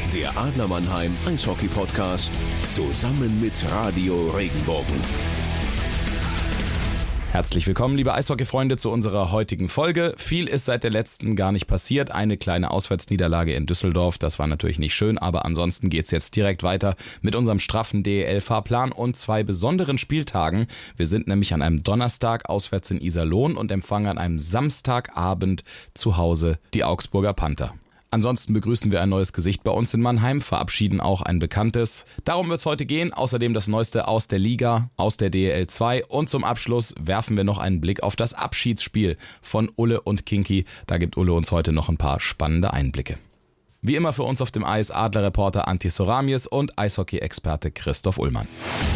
Der Adler Mannheim Eishockey-Podcast zusammen mit Radio Regenbogen. Herzlich willkommen, liebe Eishockey-Freunde, zu unserer heutigen Folge. Viel ist seit der letzten gar nicht passiert. Eine kleine Auswärtsniederlage in Düsseldorf, das war natürlich nicht schön, aber ansonsten geht's jetzt direkt weiter mit unserem straffen DEL-Fahrplan und 2 besonderen Spieltagen. Wir sind nämlich an einem Donnerstag auswärts in Iserlohn und empfangen an einem Samstagabend zu Hause die Augsburger Panther. Ansonsten begrüßen wir ein neues Gesicht bei uns in Mannheim, verabschieden auch ein bekanntes. Darum wird es heute gehen, außerdem das Neueste aus der Liga, aus der DEL 2 und zum Abschluss werfen wir noch einen Blick auf das Abschiedsspiel von Ulle und Kinky. Da gibt Ulle uns heute noch ein paar spannende Einblicke. Wie immer für uns auf dem Eis Adler-Reporter Antti Soramies und Eishockey-Experte Christoph Ullmann.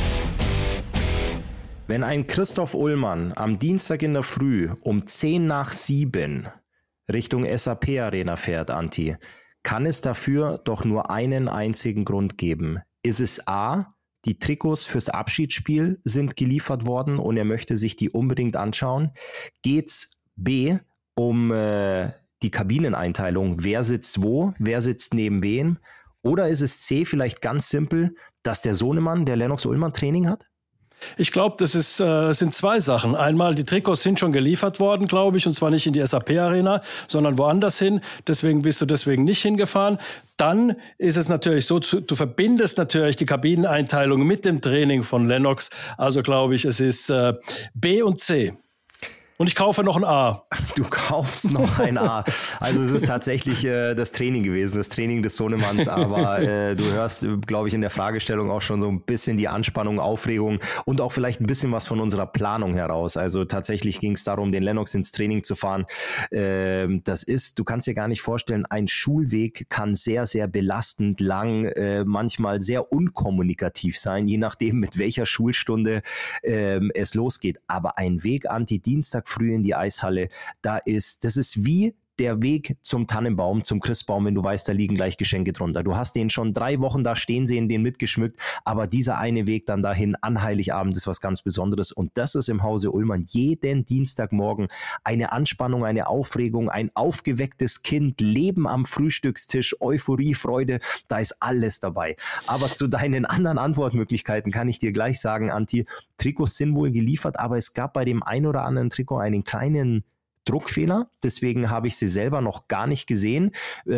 Wenn ein Christoph Ullmann am Dienstag in der Früh um 6:10 Richtung SAP Arena fährt, Antti, kann es dafür doch nur einen einzigen Grund geben. Ist es A, die Trikots fürs Abschiedsspiel sind geliefert worden und er möchte sich die unbedingt anschauen? Geht's B, um die Kabineneinteilung, wer sitzt wo, wer sitzt neben wem? Oder ist es C, vielleicht ganz simpel, dass der Sohnemann, der Lennox Ullmann, Training hat? Ich glaube, das sind 2 Sachen. Einmal, die Trikots sind schon geliefert worden, glaube ich, und zwar nicht in die SAP-Arena, sondern woanders hin. Deswegen bist du nicht hingefahren. Dann ist es natürlich so, du verbindest natürlich die Kabineneinteilung mit dem Training von Lennox. Also glaube ich, es ist B und C. Und ich kaufe noch ein A. Du kaufst noch ein A. Also es ist tatsächlich das Training gewesen, das Training des Sohnemanns. Aber du hörst, glaube ich, in der Fragestellung auch schon so ein bisschen die Anspannung, Aufregung und auch vielleicht ein bisschen was von unserer Planung heraus. Also tatsächlich ging es darum, den Lennox ins Training zu fahren. Das ist, du kannst dir gar nicht vorstellen, ein Schulweg kann sehr, sehr belastend, lang, manchmal sehr unkommunikativ sein, je nachdem, mit welcher Schulstunde es losgeht. Aber ein Weg Dienstag früh in die Eishalle, das ist wie der Weg zum Tannenbaum, zum Christbaum, wenn du weißt, da liegen gleich Geschenke drunter. Du hast den schon 3 Wochen da stehen sehen, den mitgeschmückt, aber dieser eine Weg dann dahin an Heiligabend ist was ganz Besonderes und das ist im Hause Ullmann jeden Dienstagmorgen eine Anspannung, eine Aufregung, ein aufgewecktes Kind, Leben am Frühstückstisch, Euphorie, Freude, da ist alles dabei. Aber zu deinen anderen Antwortmöglichkeiten kann ich dir gleich sagen, Antti, Trikots sind wohl geliefert, aber es gab bei dem ein oder anderen Trikot einen kleinen Druckfehler, deswegen habe ich sie selber noch gar nicht gesehen.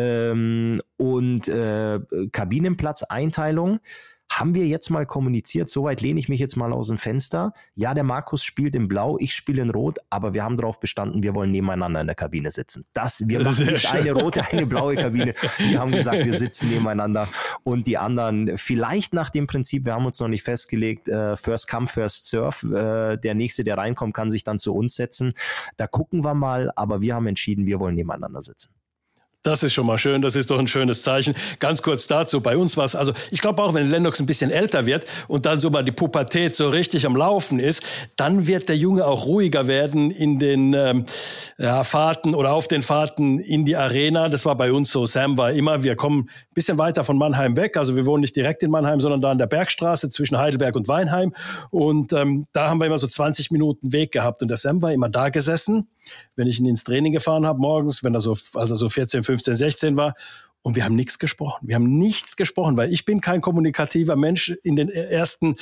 Kabinenplatzeinteilung haben wir jetzt mal kommuniziert, soweit lehne ich mich jetzt mal aus dem Fenster. Ja, der Markus spielt in Blau, ich spiele in Rot, aber wir haben darauf bestanden, wir wollen nebeneinander in der Kabine sitzen. Wir machen nicht eine rote, eine blaue Kabine. Wir haben gesagt, wir sitzen nebeneinander und die anderen vielleicht nach dem Prinzip, wir haben uns noch nicht festgelegt, First Come, First Serve, der Nächste, der reinkommt, kann sich dann zu uns setzen. Da gucken wir mal, aber wir haben entschieden, wir wollen nebeneinander sitzen. Das ist schon mal schön, das ist doch ein schönes Zeichen. Ganz kurz dazu, bei uns war es, also ich glaube auch, wenn Lennox ein bisschen älter wird und dann so mal die Pubertät so richtig am Laufen ist, dann wird der Junge auch ruhiger werden in den Fahrten oder auf den Fahrten in die Arena. Das war bei uns so, Sam war immer, wir kommen ein bisschen weiter von Mannheim weg, also wir wohnen nicht direkt in Mannheim, sondern da an der Bergstraße zwischen Heidelberg und Weinheim und da haben wir immer so 20 Minuten Weg gehabt und der Sam war immer da gesessen, wenn ich ihn ins Training gefahren habe morgens, wenn er so 14, 15, 16 war. Und wir haben nichts gesprochen. Wir haben nichts gesprochen, weil ich bin kein kommunikativer Mensch in den ersten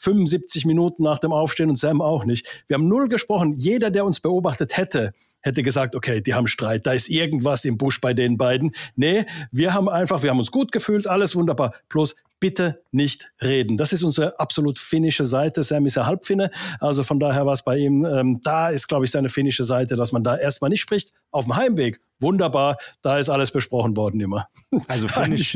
75 Minuten nach dem Aufstehen und Sam auch nicht. Wir haben 0 gesprochen. Jeder, der uns beobachtet hätte gesagt, okay, die haben Streit, da ist irgendwas im Busch bei den beiden. Nee, wir haben uns gut gefühlt, alles wunderbar. Bloß bitte nicht reden. Das ist unsere absolut finnische Seite. Sam ist ja Halbfinne, also von daher war es bei ihm, da ist, glaube ich, seine finnische Seite, dass man da erstmal nicht spricht. Auf dem Heimweg, wunderbar, da ist alles besprochen worden immer. Also finnisch,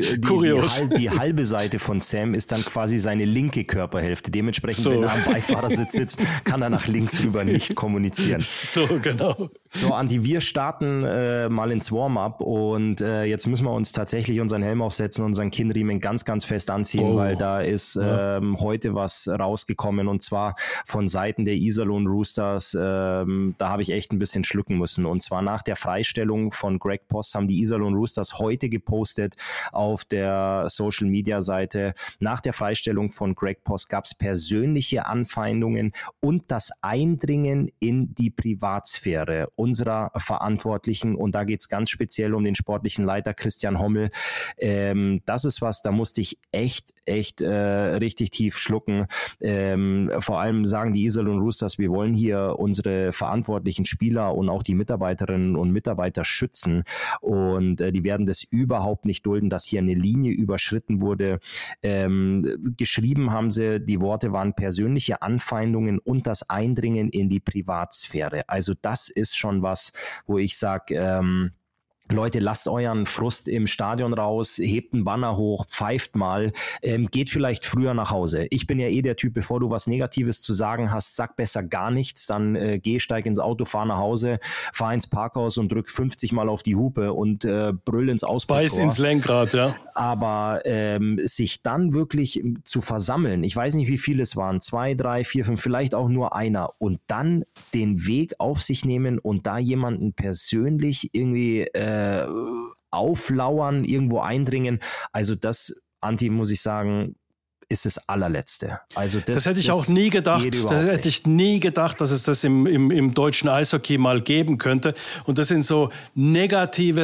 die halbe Seite von Sam ist dann quasi seine linke Körperhälfte. Dementsprechend, wenn er am Beifahrersitz sitzt, kann er nach links rüber nicht kommunizieren. So, genau. So, Andi, wir starten mal ins Warm-up und jetzt müssen wir uns tatsächlich unseren Helm aufsetzen, unseren Kinnriemen ganz, ganz fest anziehen, weil da ist heute was rausgekommen und zwar von Seiten der Iserlohn Roosters. Da habe ich echt ein bisschen schlucken müssen und zwar nach der Freistellung von Greg Poss haben die Iserlohn Roosters heute gepostet auf der Social-Media-Seite. Nach der Freistellung von Greg Poss gab es persönliche Anfeindungen und das Eindringen in die Privatsphäre. unserer Verantwortlichen, und da geht es ganz speziell um den sportlichen Leiter Christian Hommel. Das ist was, da musste ich echt richtig tief schlucken. Vor allem sagen die Iserlohn Roosters, wir wollen hier unsere verantwortlichen Spieler und auch die Mitarbeiterinnen und Mitarbeiter schützen, und die werden das überhaupt nicht dulden, dass hier eine Linie überschritten wurde. Geschrieben haben sie, die Worte waren persönliche Anfeindungen und das Eindringen in die Privatsphäre. Also das ist schon was, wo ich sage, Leute, lasst euren Frust im Stadion raus, hebt einen Banner hoch, pfeift mal, geht vielleicht früher nach Hause. Ich bin ja der Typ, bevor du was Negatives zu sagen hast, sag besser gar nichts, dann steig ins Auto, fahr nach Hause, fahr ins Parkhaus und drück 50 Mal auf die Hupe und brüll ins Auspuffrohr. Beiß ins Lenkrad, ja. Aber sich dann wirklich zu versammeln, ich weiß nicht, wie viele es waren, 2, 3, 4, 5, vielleicht auch nur einer, und dann den Weg auf sich nehmen und da jemanden persönlich irgendwie auflauern, irgendwo eindringen. Also das, Anti, muss ich sagen, ist das allerletzte. Also das hätte ich auch nie gedacht. Das hätte ich nie gedacht, dass es das im deutschen Eishockey mal geben könnte. Und das sind so negative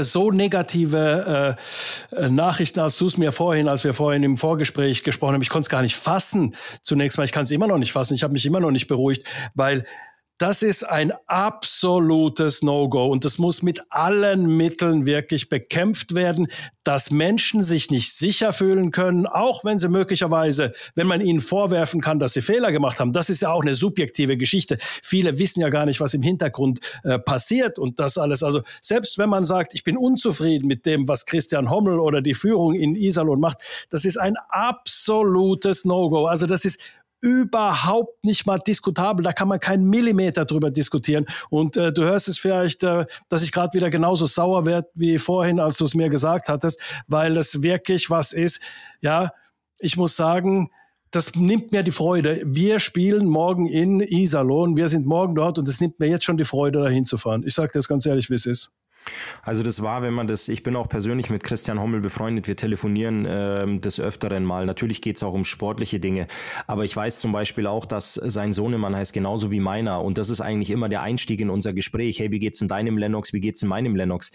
Nachrichten, als du es mir als wir vorhin im Vorgespräch gesprochen haben. Ich konnte es gar nicht fassen. Zunächst mal, ich kann es immer noch nicht fassen. Ich habe mich immer noch nicht beruhigt, weil das ist ein absolutes No-Go, und das muss mit allen Mitteln wirklich bekämpft werden, dass Menschen sich nicht sicher fühlen können, auch wenn sie möglicherweise, wenn man ihnen vorwerfen kann, dass sie Fehler gemacht haben. Das ist ja auch eine subjektive Geschichte. Viele wissen ja gar nicht, was im Hintergrund passiert und das alles. Also selbst wenn man sagt, ich bin unzufrieden mit dem, was Christian Hommel oder die Führung in Iserlohn macht, das ist ein absolutes No-Go. Also das ist überhaupt nicht mal diskutabel, da kann man keinen Millimeter drüber diskutieren. Und du hörst es vielleicht, dass ich gerade wieder genauso sauer werde wie vorhin, als du es mir gesagt hattest, weil das wirklich was ist. Ja, ich muss sagen, das nimmt mir die Freude. Wir spielen morgen in Iserlohn, wir sind morgen dort, und es nimmt mir jetzt schon die Freude, dahin zu fahren. Ich sage das ganz ehrlich, wie es ist. Also das war, ich bin auch persönlich mit Christian Hommel befreundet, wir telefonieren des Öfteren mal. Natürlich geht es auch um sportliche Dinge, aber ich weiß zum Beispiel auch, dass sein Sohnemann heißt genauso wie meiner, und das ist eigentlich immer der Einstieg in unser Gespräch. Hey, wie geht's in deinem Lennox, wie geht's in meinem Lennox?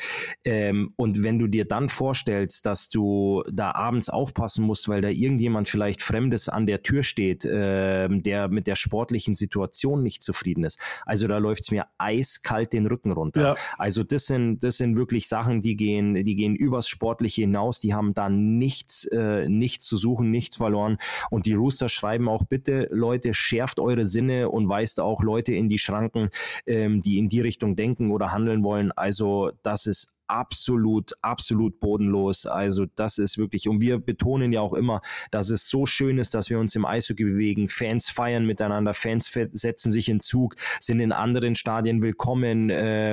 Und wenn du dir dann vorstellst, dass du da abends aufpassen musst, weil da irgendjemand vielleicht Fremdes an der Tür steht, der mit der sportlichen Situation nicht zufrieden ist, also da läuft's mir eiskalt den Rücken runter. Ja. Also das sind wirklich Sachen, die gehen übers Sportliche hinaus, die haben da nichts zu suchen, nichts verloren, und die Roosters schreiben auch, bitte Leute, schärft eure Sinne und weist auch Leute in die Schranken, die in die Richtung denken oder handeln wollen. Also das ist absolut bodenlos. Also das ist wirklich, und wir betonen ja auch immer, dass es so schön ist, dass wir uns im Eishockey bewegen. Fans feiern miteinander, Fans setzen sich in Zug, sind in anderen Stadien willkommen,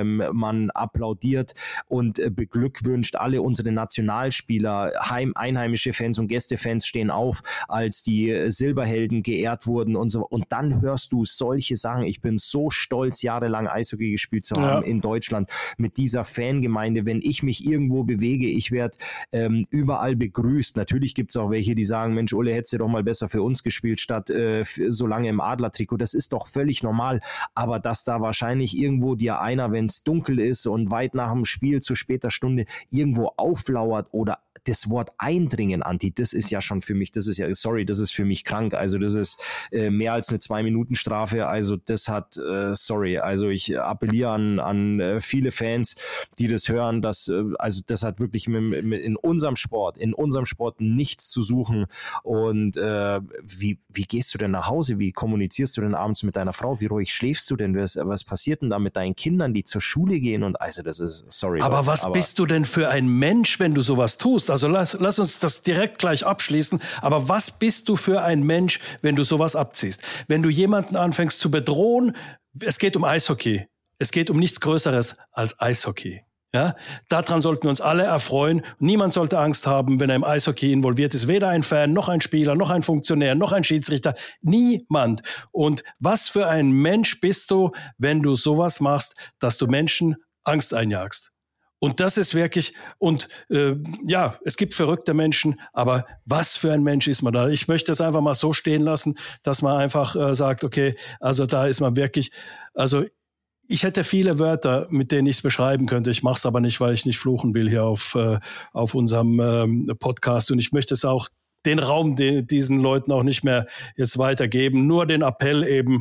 man applaudiert und beglückwünscht alle unsere Nationalspieler, einheimische Fans und Gästefans stehen auf, als die Silberhelden geehrt wurden und so. Und dann hörst du solche Sachen. Ich bin so stolz, jahrelang Eishockey gespielt zu haben in Deutschland mit dieser Fangemeinde. Wenn ich mich irgendwo bewege, ich werde überall begrüßt. Natürlich gibt es auch welche, die sagen, Mensch, Ulle, hättest du doch mal besser für uns gespielt, statt so lange im Adlertrikot. Das ist doch völlig normal. Aber dass da wahrscheinlich irgendwo dir einer, wenn es dunkel ist und weit nach dem Spiel zu später Stunde irgendwo auflauert oder das Wort eindringen, Anti, das ist ja schon für mich, das ist für mich krank. Also das ist mehr als eine 2-Minuten-Strafe. Also das hat, also ich appelliere an viele Fans, die das hören, das hat wirklich in unserem Sport nichts zu suchen. Und wie gehst du denn nach Hause? Wie kommunizierst du denn abends mit deiner Frau? Wie ruhig schläfst du denn? Was passiert denn da mit deinen Kindern, die zur Schule gehen? Und also das ist, Aber was bist du denn für ein Mensch, wenn du sowas tust? Also lass uns das direkt gleich abschließen. Aber was bist du für ein Mensch, wenn du sowas abziehst? Wenn du jemanden anfängst zu bedrohen, es geht um Eishockey. Es geht um nichts Größeres als Eishockey. Ja, daran sollten wir uns alle erfreuen. Niemand sollte Angst haben, wenn er im Eishockey involviert ist. Weder ein Fan, noch ein Spieler, noch ein Funktionär, noch ein Schiedsrichter. Niemand. Und was für ein Mensch bist du, wenn du sowas machst, dass du Menschen Angst einjagst? Und das ist wirklich, und es gibt verrückte Menschen, aber was für ein Mensch ist man da? Ich möchte es einfach mal so stehen lassen, dass man einfach sagt, okay, also da ist man wirklich, also Ich hätte viele Wörter, mit denen ich es beschreiben könnte. Ich mache es aber nicht, weil ich nicht fluchen will hier auf unserem Podcast. Und ich möchte es auch den Raum diesen Leuten auch nicht mehr jetzt weitergeben. Nur den Appell eben,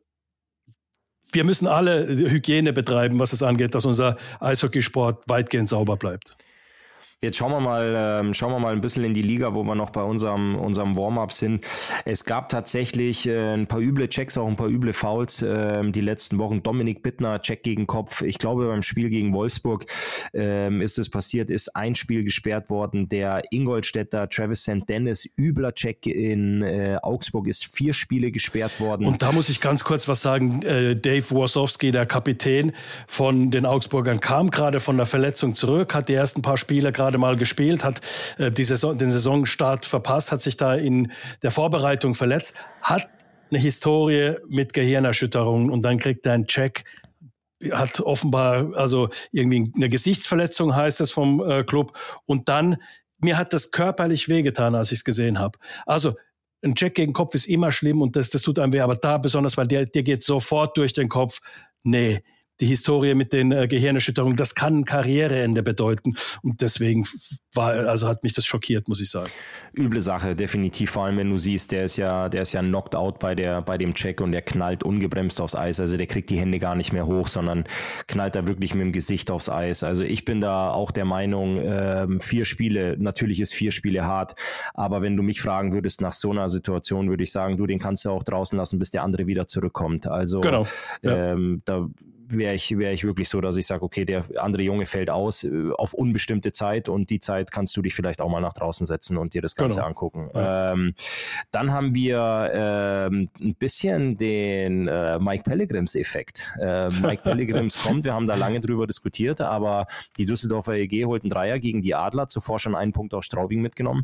wir müssen alle Hygiene betreiben, was es angeht, dass unser Eishockeysport weitgehend sauber bleibt. Jetzt schauen wir mal ein bisschen in die Liga, wo wir noch bei unserem Warm-up sind. Es gab tatsächlich ein paar üble Checks, auch ein paar üble Fouls die letzten Wochen. Dominik Bittner, Check gegen Kopf. Ich glaube, beim Spiel gegen Wolfsburg ist es passiert, ist ein Spiel gesperrt worden. Der Ingolstädter Travis St. Dennis, übler Check in Augsburg, ist 4 Spiele gesperrt worden. Und da muss ich ganz kurz was sagen. Dave Warsowski, der Kapitän von den Augsburgern, kam gerade von der Verletzung zurück, hat die ersten paar Spiele gerade mal gespielt, hat den Saisonstart verpasst, hat sich da in der Vorbereitung verletzt, hat eine Historie mit Gehirnerschütterungen und dann kriegt er einen Check, hat offenbar also irgendwie eine Gesichtsverletzung, heißt es vom Club, und dann, mir hat das körperlich wehgetan, als ich es gesehen habe. Also ein Check gegen Kopf ist immer schlimm und das tut einem weh, aber da besonders, weil der geht sofort durch den Kopf. Nee, die Historie mit den Gehirnerschütterungen, das kann ein Karriereende bedeuten. Und deswegen hat mich das schockiert, muss ich sagen. Üble Sache, definitiv. Vor allem, wenn du siehst, der ist ja knocked out bei dem Check und der knallt ungebremst aufs Eis. Also der kriegt die Hände gar nicht mehr hoch, sondern knallt da wirklich mit dem Gesicht aufs Eis. Also ich bin da auch der Meinung, 4 Spiele, natürlich ist 4 Spiele hart, aber wenn du mich fragen würdest nach so einer Situation, würde ich sagen, den kannst du auch draußen lassen, bis der andere wieder zurückkommt. Also genau. Da wäre ich wirklich so, dass ich sage, okay, der andere Junge fällt aus auf unbestimmte Zeit und die Zeit kannst du dich vielleicht auch mal nach draußen setzen und dir das Ganze angucken. Ja. Dann haben wir ein bisschen den Mike Pellegrims-Effekt. Mike Pellegrims kommt, wir haben da lange drüber diskutiert, aber die Düsseldorfer EG holt einen Dreier gegen die Adler, zuvor schon 1 Punkt aus Straubing mitgenommen.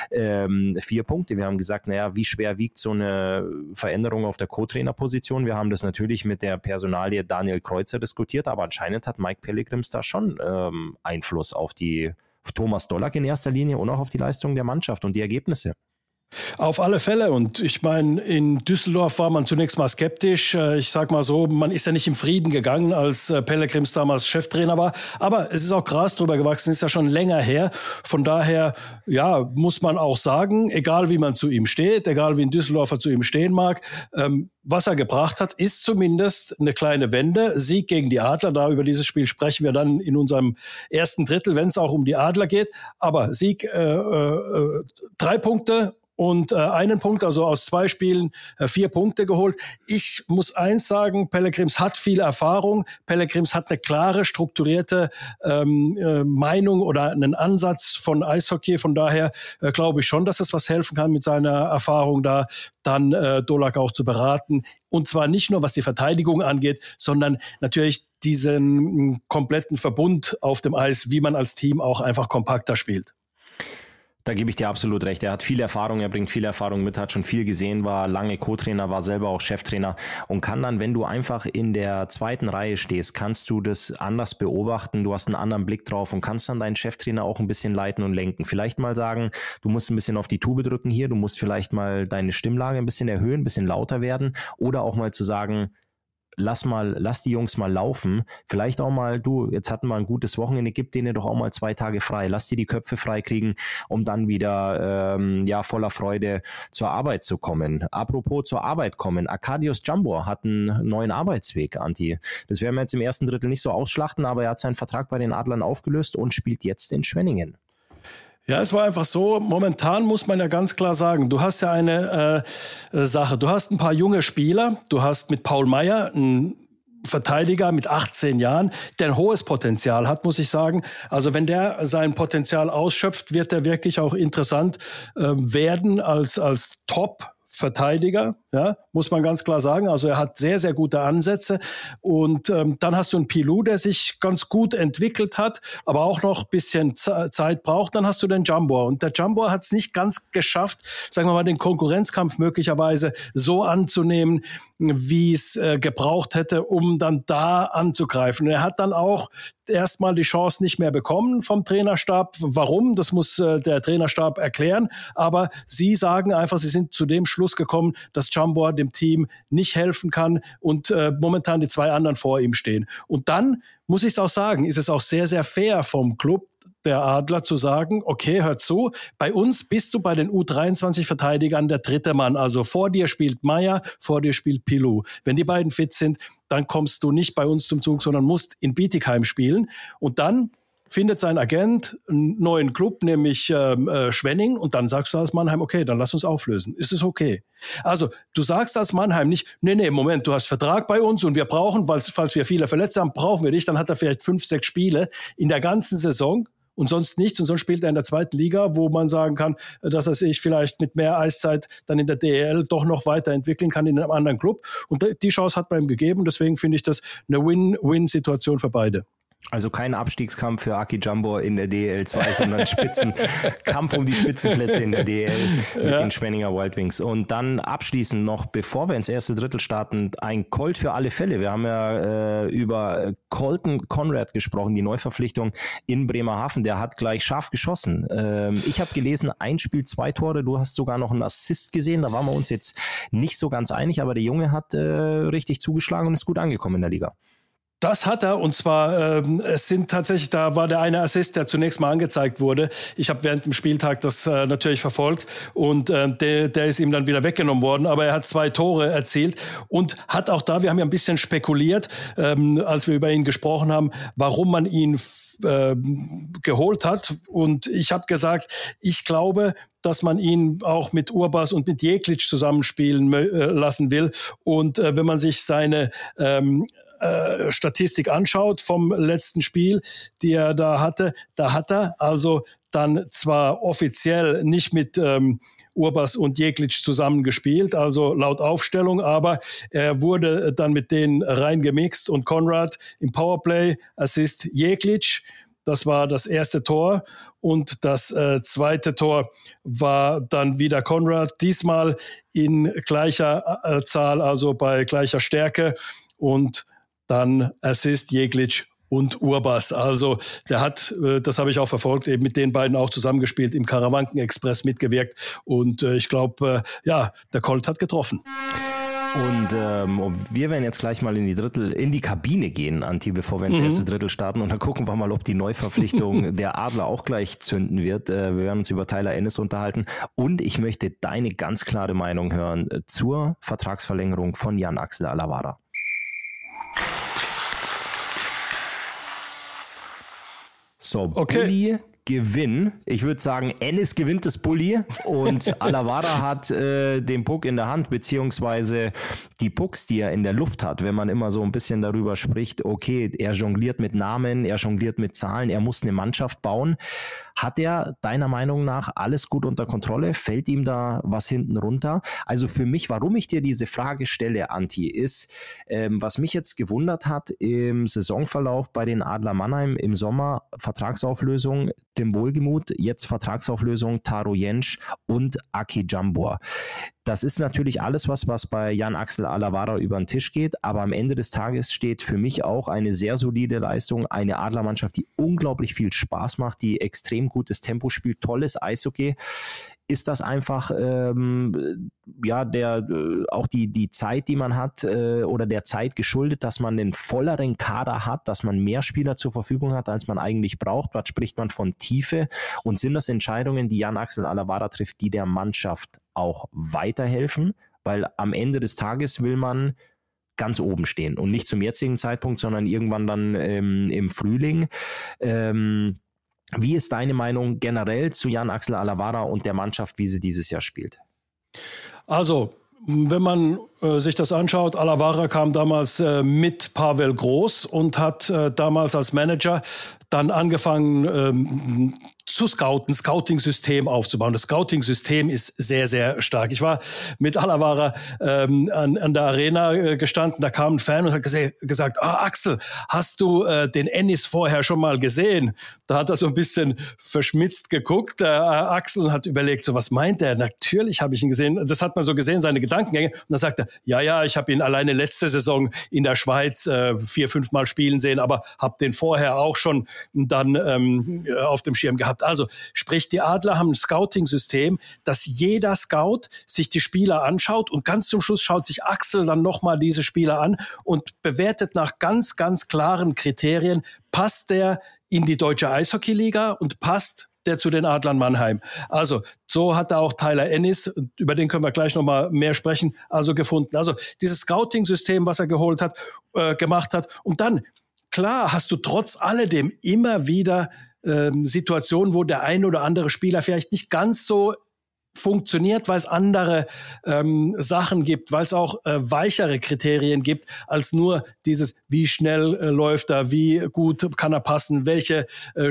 4 Punkte. Wir haben gesagt, naja, wie schwer wiegt so eine Veränderung auf der Co-Trainer-Position? Wir haben das natürlich mit der Personalie Daniel Kreuzer diskutiert, aber anscheinend hat Mike Pellegrims da schon Einfluss auf Thomas Dollack in erster Linie und auch auf die Leistung der Mannschaft und die Ergebnisse. Auf alle Fälle. Und ich meine, in Düsseldorf war man zunächst mal skeptisch. Ich sag mal so, man ist ja nicht im Frieden gegangen, als Pellegrims damals Cheftrainer war. Aber es ist auch Gras drüber gewachsen, ist ja schon länger her. Von daher, ja, muss man auch sagen, egal wie man zu ihm steht, egal wie ein Düsseldorfer zu ihm stehen mag, was er gebracht hat, ist zumindest eine kleine Wende. Sieg gegen die Adler, da über dieses Spiel sprechen wir dann in unserem ersten Drittel, wenn es auch um die Adler geht. Aber Sieg, 3 Punkte und 1 Punkt, also aus 2 Spielen 4 Punkte geholt. Ich muss eins sagen, Pellegrims hat viel Erfahrung. Pellegrims hat eine klare, strukturierte Meinung oder einen Ansatz von Eishockey. Von daher glaube ich schon, dass es was helfen kann mit seiner Erfahrung da, dann Dollack auch zu beraten. Und zwar nicht nur, was die Verteidigung angeht, sondern natürlich diesen kompletten Verbund auf dem Eis, wie man als Team auch einfach kompakter spielt. Da gebe ich dir absolut recht. Er hat viel Erfahrung, er bringt viel Erfahrung mit, hat schon viel gesehen, war lange Co-Trainer, war selber auch Cheftrainer und kann dann, wenn du einfach in der zweiten Reihe stehst, kannst du das anders beobachten, du hast einen anderen Blick drauf und kannst dann deinen Cheftrainer auch ein bisschen leiten und lenken. Vielleicht mal sagen, du musst ein bisschen auf die Tube drücken hier, du musst vielleicht mal deine Stimmlage ein bisschen erhöhen, ein bisschen lauter werden oder auch mal zu sagen, lass die Jungs mal laufen, vielleicht auch mal, jetzt hatten wir ein gutes Wochenende, gib denen doch auch mal 2 Tage frei, lass die Köpfe frei kriegen, um dann wieder voller Freude zur Arbeit zu kommen. Apropos zur Arbeit kommen, Arkadiusz Jambor hat einen neuen Arbeitsweg, Anti. Das werden wir jetzt im ersten Drittel nicht so ausschlachten, aber er hat seinen Vertrag bei den Adlern aufgelöst und spielt jetzt in Schwenningen. Ja, es war einfach so, momentan muss man ja ganz klar sagen, du hast ja eine Sache, du hast ein paar junge Spieler, du hast mit Paul Meyer einen Verteidiger mit 18 Jahren, der ein hohes Potenzial hat, muss ich sagen. Also wenn der sein Potenzial ausschöpft, wird er wirklich auch interessant werden als Top-Verteidiger, ja, muss man ganz klar sagen. Also er hat sehr, sehr gute Ansätze. Und dann hast du einen Pilou, der sich ganz gut entwickelt hat, aber auch noch ein bisschen Zeit braucht. Dann hast du den Jambor. Und der Jambor hat es nicht ganz geschafft, sagen wir mal, den Konkurrenzkampf möglicherweise so anzunehmen, wie es gebraucht hätte, um dann da anzugreifen. Und er hat dann auch erstmal die Chance nicht mehr bekommen vom Trainerstab. Warum? Das muss der Trainerstab erklären. Aber sie sagen einfach, sie sind zu dem Schluss gekommen, dass Jumbo dem Team nicht helfen kann und momentan die 2 anderen vor ihm stehen. Und dann muss ich es auch sagen, ist es auch sehr, sehr fair vom Club der Adler zu sagen, okay, hör zu, bei uns bist du bei den U23-Verteidigern der 3. Mann. Also vor dir spielt Meier, vor dir spielt Pilou. Wenn die beiden fit sind, dann kommst du nicht bei uns zum Zug, sondern musst in Bietigheim spielen. Und dann findet sein Agent einen neuen Club, nämlich Schwenning, und dann sagst du als Mannheim, okay, dann lass uns auflösen. Ist es okay? Also du sagst als Mannheim nicht, nee, Moment, du hast Vertrag bei uns und wir brauchen, falls wir viele Verletzte haben, brauchen wir dich. Dann hat er vielleicht 5, 6 Spiele in der ganzen Saison und sonst nichts. Und sonst spielt er in der 2. Liga, wo man sagen kann, dass er sich vielleicht mit mehr Eiszeit dann in der DEL doch noch weiterentwickeln kann in einem anderen Club. Und die Chance hat man ihm gegeben. Deswegen finde ich das eine Win-Win-Situation für beide. Also kein Abstiegskampf für Aki Jumbo in der DEL 2, sondern Kampf um die Spitzenplätze in der DEL mit den Schwenninger Wild Wings. Und dann abschließend noch, bevor wir ins erste Drittel starten, ein Colt für alle Fälle. Wir haben ja über Colton Conrad gesprochen, die Neuverpflichtung in Bremerhaven. Der hat gleich scharf geschossen. Ich habe gelesen, 1 Spiel 2 Tore. Du hast sogar noch einen Assist gesehen. Da waren wir uns jetzt nicht so ganz einig, aber der Junge hat richtig zugeschlagen und ist gut angekommen in der Liga. Das hat er, und zwar es sind tatsächlich, da war der eine Assist, der zunächst mal angezeigt wurde. Ich habe während dem Spieltag das natürlich verfolgt und der ist ihm dann wieder weggenommen worden, aber er hat 2 Tore erzielt und hat auch da, wir haben ja ein bisschen spekuliert, als wir über ihn gesprochen haben, warum man ihn geholt hat, und ich habe gesagt, ich glaube, dass man ihn auch mit Urbas und mit Jeklic zusammenspielen lassen will, und wenn man sich seine Statistik anschaut vom letzten Spiel, die er da hat er also dann zwar offiziell nicht mit Urbas und Jeklic zusammengespielt, also laut Aufstellung, aber er wurde dann mit denen reingemixt, und Conrad im Powerplay, Assist Jeklic, das war das erste Tor, und das zweite Tor war dann wieder Conrad, diesmal in gleicher Zahl, also bei gleicher Stärke, und dann Assist Jeklic und Urbas. Also der hat, das habe ich auch verfolgt, eben mit den beiden auch zusammengespielt, im Karawanken-Express mitgewirkt, und ich glaube, der Colt hat getroffen. Und wir werden jetzt gleich mal in die Kabine gehen, Antti, bevor wir ins erste Drittel starten, und dann gucken wir mal, ob die Neuverpflichtung der Adler auch gleich zünden wird. Wir werden uns über Tyler Ennis unterhalten, und ich möchte deine ganz klare Meinung hören zur Vertragsverlängerung von Jan-Axel Alavara. So, okay. Bulli, Gewinn. Ich würde sagen, Ennis gewinnt das Bulli und Alavara hat den Puck in der Hand, beziehungsweise die Pucks, die er in der Luft hat. Wenn man immer so ein bisschen darüber spricht, okay, er jongliert mit Namen, er jongliert mit Zahlen, er muss eine Mannschaft bauen. Hat er deiner Meinung nach alles gut unter Kontrolle? Fällt ihm da was hinten runter? Also für mich, warum ich dir diese Frage stelle, Antti, ist, was mich jetzt gewundert hat im Saisonverlauf bei den Adler Mannheim im Sommer, Vertragsauflösung Tim Wohlgemuth, jetzt Vertragsauflösung Taro Jentsch und Aki Jumbo. Das ist natürlich alles was bei Jan-Axel Alavara über den Tisch geht, aber am Ende des Tages steht für mich auch eine sehr solide Leistung, eine Adlermannschaft, die unglaublich viel Spaß macht, die extrem gutes Tempo spielt, tolles Eishockey. Ist das einfach auch die Zeit, die man hat, oder der Zeit geschuldet, dass man einen volleren Kader hat, dass man mehr Spieler zur Verfügung hat, als man eigentlich braucht? Dort spricht man von Tiefe, und sind das Entscheidungen, die Jan-Axel Alavara trifft, die der Mannschaft auch weiterhelfen? Weil am Ende des Tages will man ganz oben stehen und nicht zum jetzigen Zeitpunkt, sondern irgendwann dann im Frühling. Wie ist deine Meinung generell zu Jan-Axel Alavara und der Mannschaft, wie sie dieses Jahr spielt? Also, wenn man sich das anschaut, Alavara kam damals mit Pavel Groß und hat damals als Manager dann angefangen zu scouten, Scouting-System aufzubauen. Das Scouting-System ist sehr, sehr stark. Ich war mit Alavara an der Arena gestanden, da kam ein Fan und hat gesagt, Axel, hast du den Ennis vorher schon mal gesehen? Da hat er so ein bisschen verschmitzt geguckt. Axel hat überlegt, so was meint er? Natürlich habe ich ihn gesehen. Das hat man so gesehen, seine Gedankengänge. Und dann sagt er, ja, ich habe ihn alleine letzte Saison in der Schweiz 4-5 Mal spielen sehen, aber habe den vorher auch schon dann auf dem Schirm gehabt. Also sprich, die Adler haben ein Scouting-System, dass jeder Scout sich die Spieler anschaut und ganz zum Schluss schaut sich Axel dann nochmal diese Spieler an und bewertet nach ganz, ganz klaren Kriterien, passt der in die deutsche Eishockeyliga und passt der zu den Adlern Mannheim. Also so hat er auch Tyler Ennis, über den können wir gleich nochmal mehr sprechen, also gefunden. Also dieses Scouting-System, was er gemacht hat. Und dann, klar, hast du trotz alledem immer wieder Situationen, wo der ein oder andere Spieler vielleicht nicht ganz so funktioniert, weil es andere Sachen gibt, weil es auch weichere Kriterien gibt, als nur dieses, wie schnell läuft er, wie gut kann er passen, welches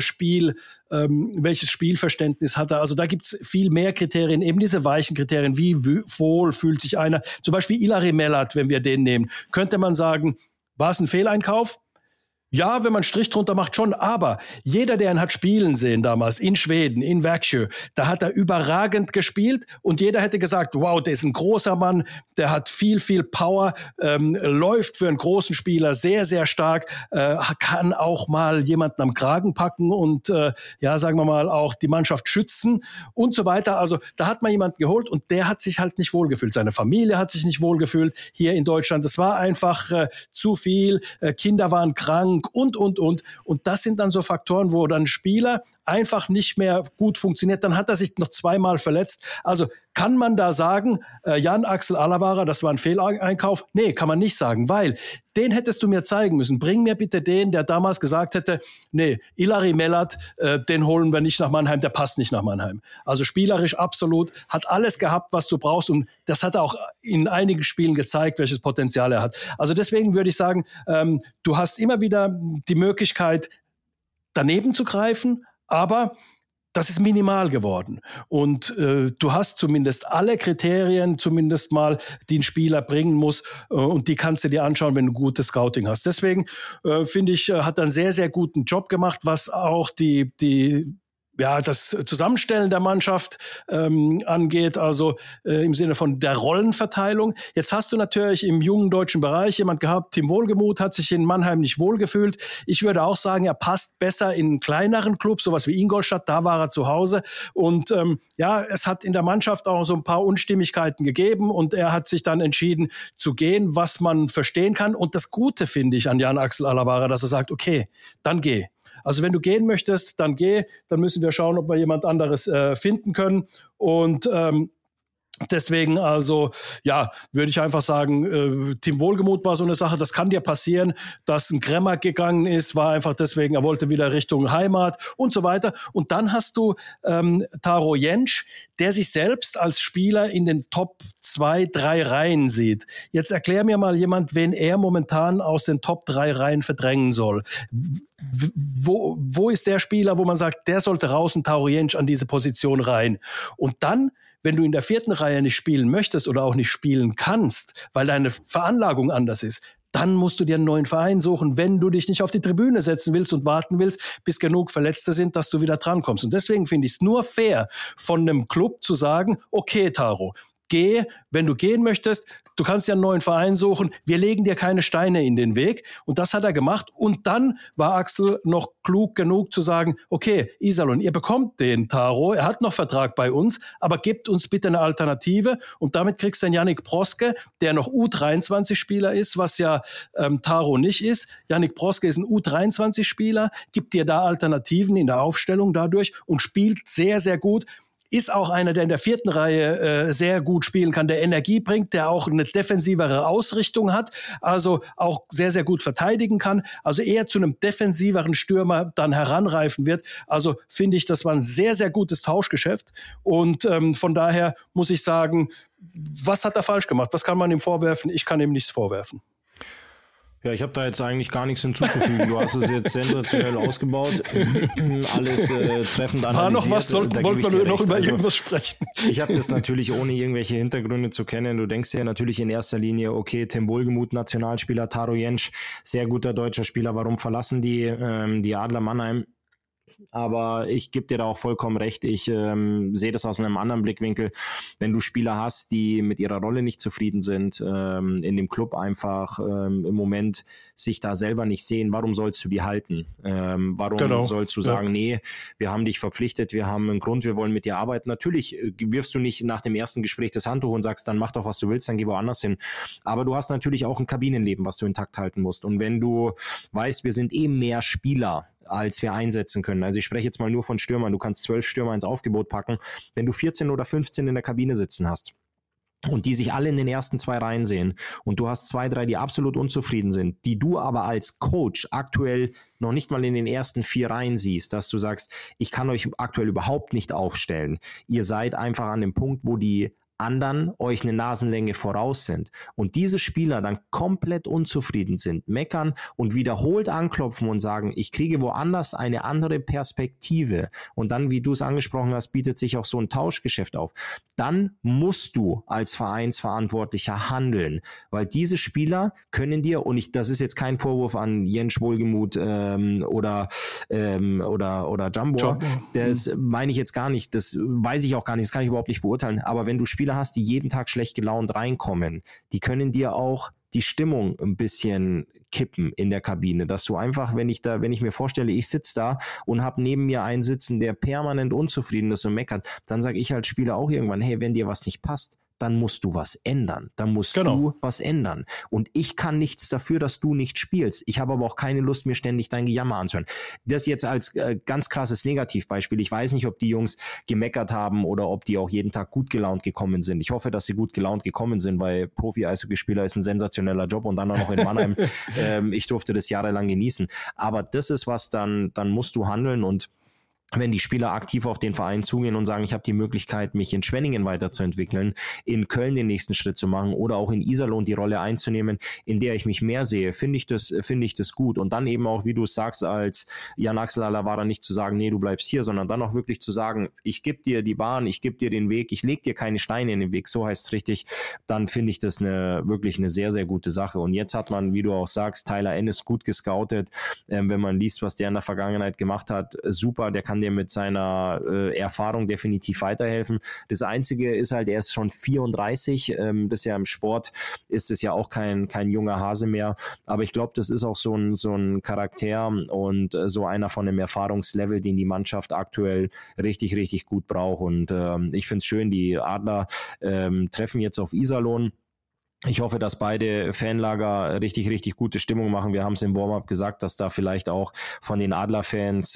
Spielverständnis hat er. Also da gibt es viel mehr Kriterien, eben diese weichen Kriterien, wie wohl fühlt sich einer. Zum Beispiel Ilari Mellat, wenn wir den nehmen, könnte man sagen, war es ein Fehleinkauf? Ja, wenn man einen Strich drunter macht, schon. Aber jeder, der ihn hat spielen sehen damals in Schweden, in Växjö, da hat er überragend gespielt und jeder hätte gesagt, wow, der ist ein großer Mann, der hat viel, viel Power, läuft für einen großen Spieler sehr, sehr stark, kann auch mal jemanden am Kragen packen und, sagen wir mal, auch die Mannschaft schützen und so weiter. Also da hat man jemanden geholt und der hat sich halt nicht wohlgefühlt. Seine Familie hat sich nicht wohlgefühlt hier in Deutschland. Es war einfach zu viel, Kinder waren krank, und. Und das sind dann so Faktoren, wo dann ein Spieler einfach nicht mehr gut funktioniert. Dann hat er sich noch 2-mal verletzt. Also kann man da sagen, Jan-Axel Alavara, das war ein Fehleinkauf? Nee, kann man nicht sagen, weil den hättest du mir zeigen müssen. Bring mir bitte den, der damals gesagt hätte, nee, Ilari Mellat, den holen wir nicht nach Mannheim, der passt nicht nach Mannheim. Also spielerisch absolut, hat alles gehabt, was du brauchst und das hat er auch in einigen Spielen gezeigt, welches Potenzial er hat. Also deswegen würde ich sagen, du hast immer wieder die Möglichkeit, daneben zu greifen, aber das ist minimal geworden. Und du hast zumindest alle Kriterien, zumindest mal, die ein Spieler bringen muss. Und die kannst du dir anschauen, wenn du gutes Scouting hast. Deswegen finde ich, hat er einen sehr, sehr guten Job gemacht, was auch das Zusammenstellen der Mannschaft angeht, also im Sinne von der Rollenverteilung. Jetzt hast du natürlich im jungen deutschen Bereich jemand gehabt, Tim Wohlgemuth hat sich in Mannheim nicht wohlgefühlt. Ich würde auch sagen, er passt besser in einen kleineren Club, sowas wie Ingolstadt, da war er zu Hause. Und es hat in der Mannschaft auch so ein paar Unstimmigkeiten gegeben und er hat sich dann entschieden zu gehen, was man verstehen kann. Und das Gute finde ich an Jan-Axel Alavara, dass er sagt, okay, dann geh. Also wenn du gehen möchtest, dann geh. Dann müssen wir schauen, ob wir jemand anderes finden können. Und deswegen also, würde ich einfach sagen, Tim Wohlgemuth war so eine Sache, das kann dir passieren, dass ein Kremmer gegangen ist, war einfach deswegen, er wollte wieder Richtung Heimat und so weiter. Und dann hast du Taro Jentsch, der sich selbst als Spieler in den Top 2, 3 Reihen sieht. Jetzt erklär mir mal jemand, wen er momentan aus den Top 3 Reihen verdrängen soll. Wo ist der Spieler, wo man sagt, der sollte raus und Taro Jentsch an diese Position rein? Und dann, wenn du in der 4. Reihe nicht spielen möchtest oder auch nicht spielen kannst, weil deine Veranlagung anders ist, dann musst du dir einen neuen Verein suchen, wenn du dich nicht auf die Tribüne setzen willst und warten willst, bis genug Verletzte sind, dass du wieder drankommst. Und deswegen finde ich es nur fair, von einem Club zu sagen, okay, Taro, geh, wenn du gehen möchtest, du kannst dir einen neuen Verein suchen, wir legen dir keine Steine in den Weg. Und das hat er gemacht. Und dann war Axel noch klug genug zu sagen, okay, Iserlohn, ihr bekommt den Taro, er hat noch Vertrag bei uns, aber gebt uns bitte eine Alternative. Und damit kriegst du den Yannick Proske, der noch U23-Spieler ist, was ja Taro nicht ist. Yannick Proske ist ein U23-Spieler, gibt dir da Alternativen in der Aufstellung dadurch und spielt sehr, sehr gut. Ist auch einer, der in der 4. Reihe sehr gut spielen kann, der Energie bringt, der auch eine defensivere Ausrichtung hat, also auch sehr, sehr gut verteidigen kann, also eher zu einem defensiveren Stürmer dann heranreifen wird. Also finde ich, das war ein sehr, sehr gutes Tauschgeschäft und von daher muss ich sagen, was hat er falsch gemacht? Was kann man ihm vorwerfen? Ich kann ihm nichts vorwerfen. Ja, ich habe da jetzt eigentlich gar nichts hinzuzufügen. Du hast es jetzt sensationell ausgebaut, alles treffend analysiert. War noch was, wollten wir noch über irgendwas sprechen? Ich habe das natürlich ohne irgendwelche Hintergründe zu kennen. Du denkst ja natürlich in erster Linie, okay, Tim Wohlgemuth, Nationalspieler, Taro Jentsch, sehr guter deutscher Spieler, warum verlassen die Adler Mannheim? Aber ich gebe dir da auch vollkommen recht. Ich sehe das aus einem anderen Blickwinkel. Wenn du Spieler hast, die mit ihrer Rolle nicht zufrieden sind, in dem Club einfach im Moment sich da selber nicht sehen, warum sollst du die halten? Warum sollst du sagen, nee, wir haben dich verpflichtet, wir haben einen Grund, wir wollen mit dir arbeiten? Natürlich wirfst du nicht nach dem ersten Gespräch das Handtuch und sagst, dann mach doch, was du willst, dann geh woanders hin. Aber du hast natürlich auch ein Kabinenleben, was du intakt halten musst. Und wenn du weißt, wir sind mehr Spieler, als wir einsetzen können. Also ich spreche jetzt mal nur von Stürmern. Du kannst 12 Stürmer ins Aufgebot packen. Wenn du 14 oder 15 in der Kabine sitzen hast und die sich alle in den ersten 2 Reihen sehen und du hast 2, 3, die absolut unzufrieden sind, die du aber als Coach aktuell noch nicht mal in den ersten 4 Reihen siehst, dass du sagst, ich kann euch aktuell überhaupt nicht aufstellen. Ihr seid einfach an dem Punkt, wo die anderen euch eine Nasenlänge voraus sind und diese Spieler dann komplett unzufrieden sind, meckern und wiederholt anklopfen und sagen, ich kriege woanders eine andere Perspektive und dann, wie du es angesprochen hast, bietet sich auch so ein Tauschgeschäft auf. Dann musst du als Vereinsverantwortlicher handeln, weil diese Spieler können dir, und das ist jetzt kein Vorwurf an Jentsch, Wohlgemuth oder Jambor, das meine ich jetzt gar nicht, das weiß ich auch gar nicht, das kann ich überhaupt nicht beurteilen, aber wenn du Spieler hast, die jeden Tag schlecht gelaunt reinkommen, die können dir auch die Stimmung ein bisschen kippen in der Kabine, dass du einfach, wenn ich mir vorstelle, ich sitze da und habe neben mir einen sitzen, der permanent unzufrieden ist und meckert, dann sage ich als Spieler auch irgendwann, hey, wenn dir was nicht passt, dann musst du was ändern. Dann musst du was ändern. Und ich kann nichts dafür, dass du nicht spielst. Ich habe aber auch keine Lust, mir ständig dein Gejammer anzuhören. Das jetzt als ganz krasses Negativbeispiel. Ich weiß nicht, ob die Jungs gemeckert haben oder ob die auch jeden Tag gut gelaunt gekommen sind. Ich hoffe, dass sie gut gelaunt gekommen sind, weil Profi-Eishockeyspieler ist ein sensationeller Job und dann auch noch in Mannheim. Ich durfte das jahrelang genießen. Aber das ist was, dann musst du handeln und wenn die Spieler aktiv auf den Verein zugehen und sagen, ich habe die Möglichkeit, mich in Schwenningen weiterzuentwickeln, in Köln den nächsten Schritt zu machen oder auch in Iserlohn die Rolle einzunehmen, in der ich mich mehr sehe, finde ich das gut. Und dann eben auch, wie du es sagst, als Jan Axel Alavara nicht zu sagen, nee, du bleibst hier, sondern dann auch wirklich zu sagen, ich gebe dir die Bahn, ich gebe dir den Weg, ich lege dir keine Steine in den Weg, so heißt es richtig, dann finde ich das wirklich eine sehr, sehr gute Sache. Und jetzt hat man, wie du auch sagst, Tyler Ennis gut gescoutet, wenn man liest, was der in der Vergangenheit gemacht hat, super, der kann dir mit seiner Erfahrung definitiv weiterhelfen. Das Einzige ist halt, er ist schon 34, das ist ja im Sport, ist es ja auch kein junger Hase mehr, aber ich glaube, das ist auch so ein Charakter und so einer von dem Erfahrungslevel, den die Mannschaft aktuell richtig, richtig gut braucht und ich finde es schön, die Adler treffen jetzt auf Iserlohn. Ich hoffe, dass beide Fanlager richtig, richtig gute Stimmung machen. Wir haben es im Warm-up gesagt, dass da vielleicht auch von den Adlerfans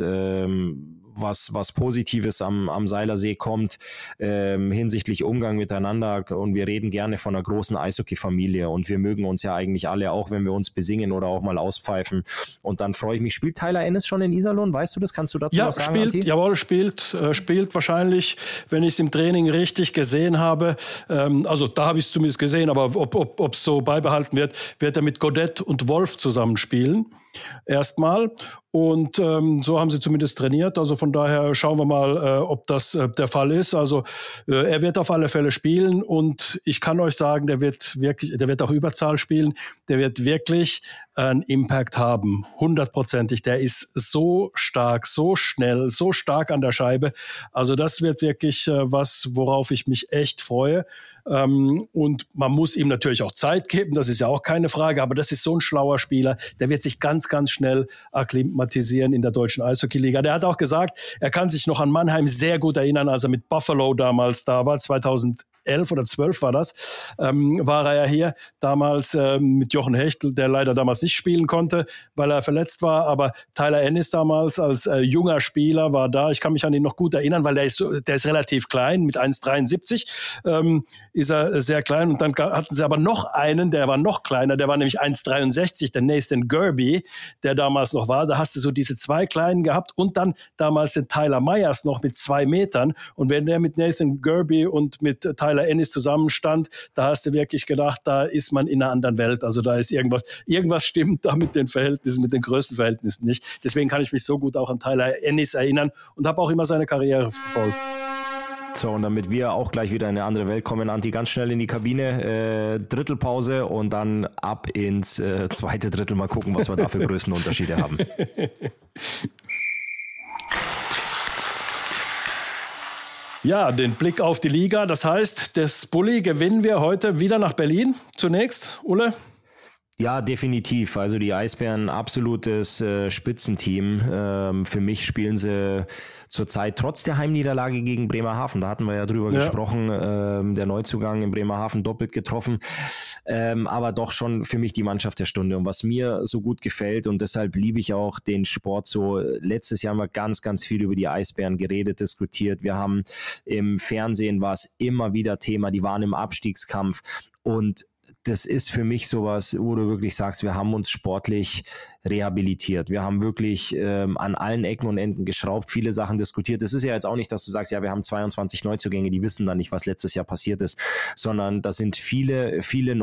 was Positives am Seilersee kommt hinsichtlich Umgang miteinander. Und wir reden gerne von einer großen Eishockey-Familie. Und wir mögen uns ja eigentlich alle, auch wenn wir uns besingen oder auch mal auspfeifen. Und dann freue ich mich. Spielt Tyler Ennis schon in Iserlohn? Weißt du das? Kannst du dazu was sagen, Antti? Spielt wahrscheinlich, wenn ich es im Training richtig gesehen habe. Also da habe ich es zumindest gesehen, aber ob es so beibehalten wird er mit Godet und Wolf zusammenspielen. Erstmal. Und so haben sie zumindest trainiert. Also von daher schauen wir mal, ob das der Fall ist. Also er wird auf alle Fälle spielen und ich kann euch sagen, der wird auch Überzahl spielen. Der wird wirklich einen Impact haben. 100%. Der ist so stark, so schnell, so stark an der Scheibe. Also das wird wirklich was, worauf ich mich echt freue. Und man muss ihm natürlich auch Zeit geben. Das ist ja auch keine Frage. Aber das ist so ein schlauer Spieler. Der wird sich ganz, ganz schnell akklimatisieren in der deutschen Eishockey-Liga. Der hat auch gesagt, er kann sich noch an Mannheim sehr gut erinnern, als er mit Buffalo damals da war, 2011 oder 12 war das, war er ja hier damals mit Jochen Hechtel, der leider damals nicht spielen konnte, weil er verletzt war, aber Tyler Ennis damals als junger Spieler war da. Ich kann mich an ihn noch gut erinnern, weil der ist relativ klein, mit 1,73 ist er sehr klein und dann hatten sie aber noch einen, der war noch kleiner, der war nämlich 1,63, der Nathan Gerby, der damals noch war. Da hast du so diese 2 Kleinen gehabt und dann damals den Tyler Myers noch mit 2 Metern und wenn der mit Nathan Gerby und mit Tyler Tyler Ennis zusammenstand, da hast du wirklich gedacht, da ist man in einer anderen Welt. Also da ist irgendwas stimmt da mit den Verhältnissen, mit den Größenverhältnissen nicht. Deswegen kann ich mich so gut auch an Tyler Ennis erinnern und habe auch immer seine Karriere verfolgt. So, und damit wir auch gleich wieder in eine andere Welt kommen, Anti, ganz schnell in die Kabine, Drittelpause und dann ab ins zweite Drittel, mal gucken, was wir da für Größenunterschiede haben. Ja, den Blick auf die Liga, das heißt, das Bulli gewinnen wir heute wieder nach Berlin zunächst, Ulle? Ja, definitiv. Also die Eisbären, absolutes Spitzenteam. Für mich spielen sie zurzeit trotz der Heimniederlage gegen Bremerhaven, da hatten wir ja drüber gesprochen, der Neuzugang in Bremerhaven doppelt getroffen, aber doch schon für mich die Mannschaft der Stunde. Und was mir so gut gefällt und deshalb liebe ich auch den Sport so, letztes Jahr haben wir ganz, ganz viel über die Eisbären geredet, diskutiert. Wir haben im Fernsehen war es immer wieder Thema, die waren im Abstiegskampf und das ist für mich sowas, wo du wirklich sagst, wir haben uns sportlich rehabilitiert. Wir haben wirklich an allen Ecken und Enden geschraubt, viele Sachen diskutiert. Es ist ja jetzt auch nicht, dass du sagst, ja, wir haben 22 Neuzugänge, die wissen dann nicht, was letztes Jahr passiert ist, sondern das sind viele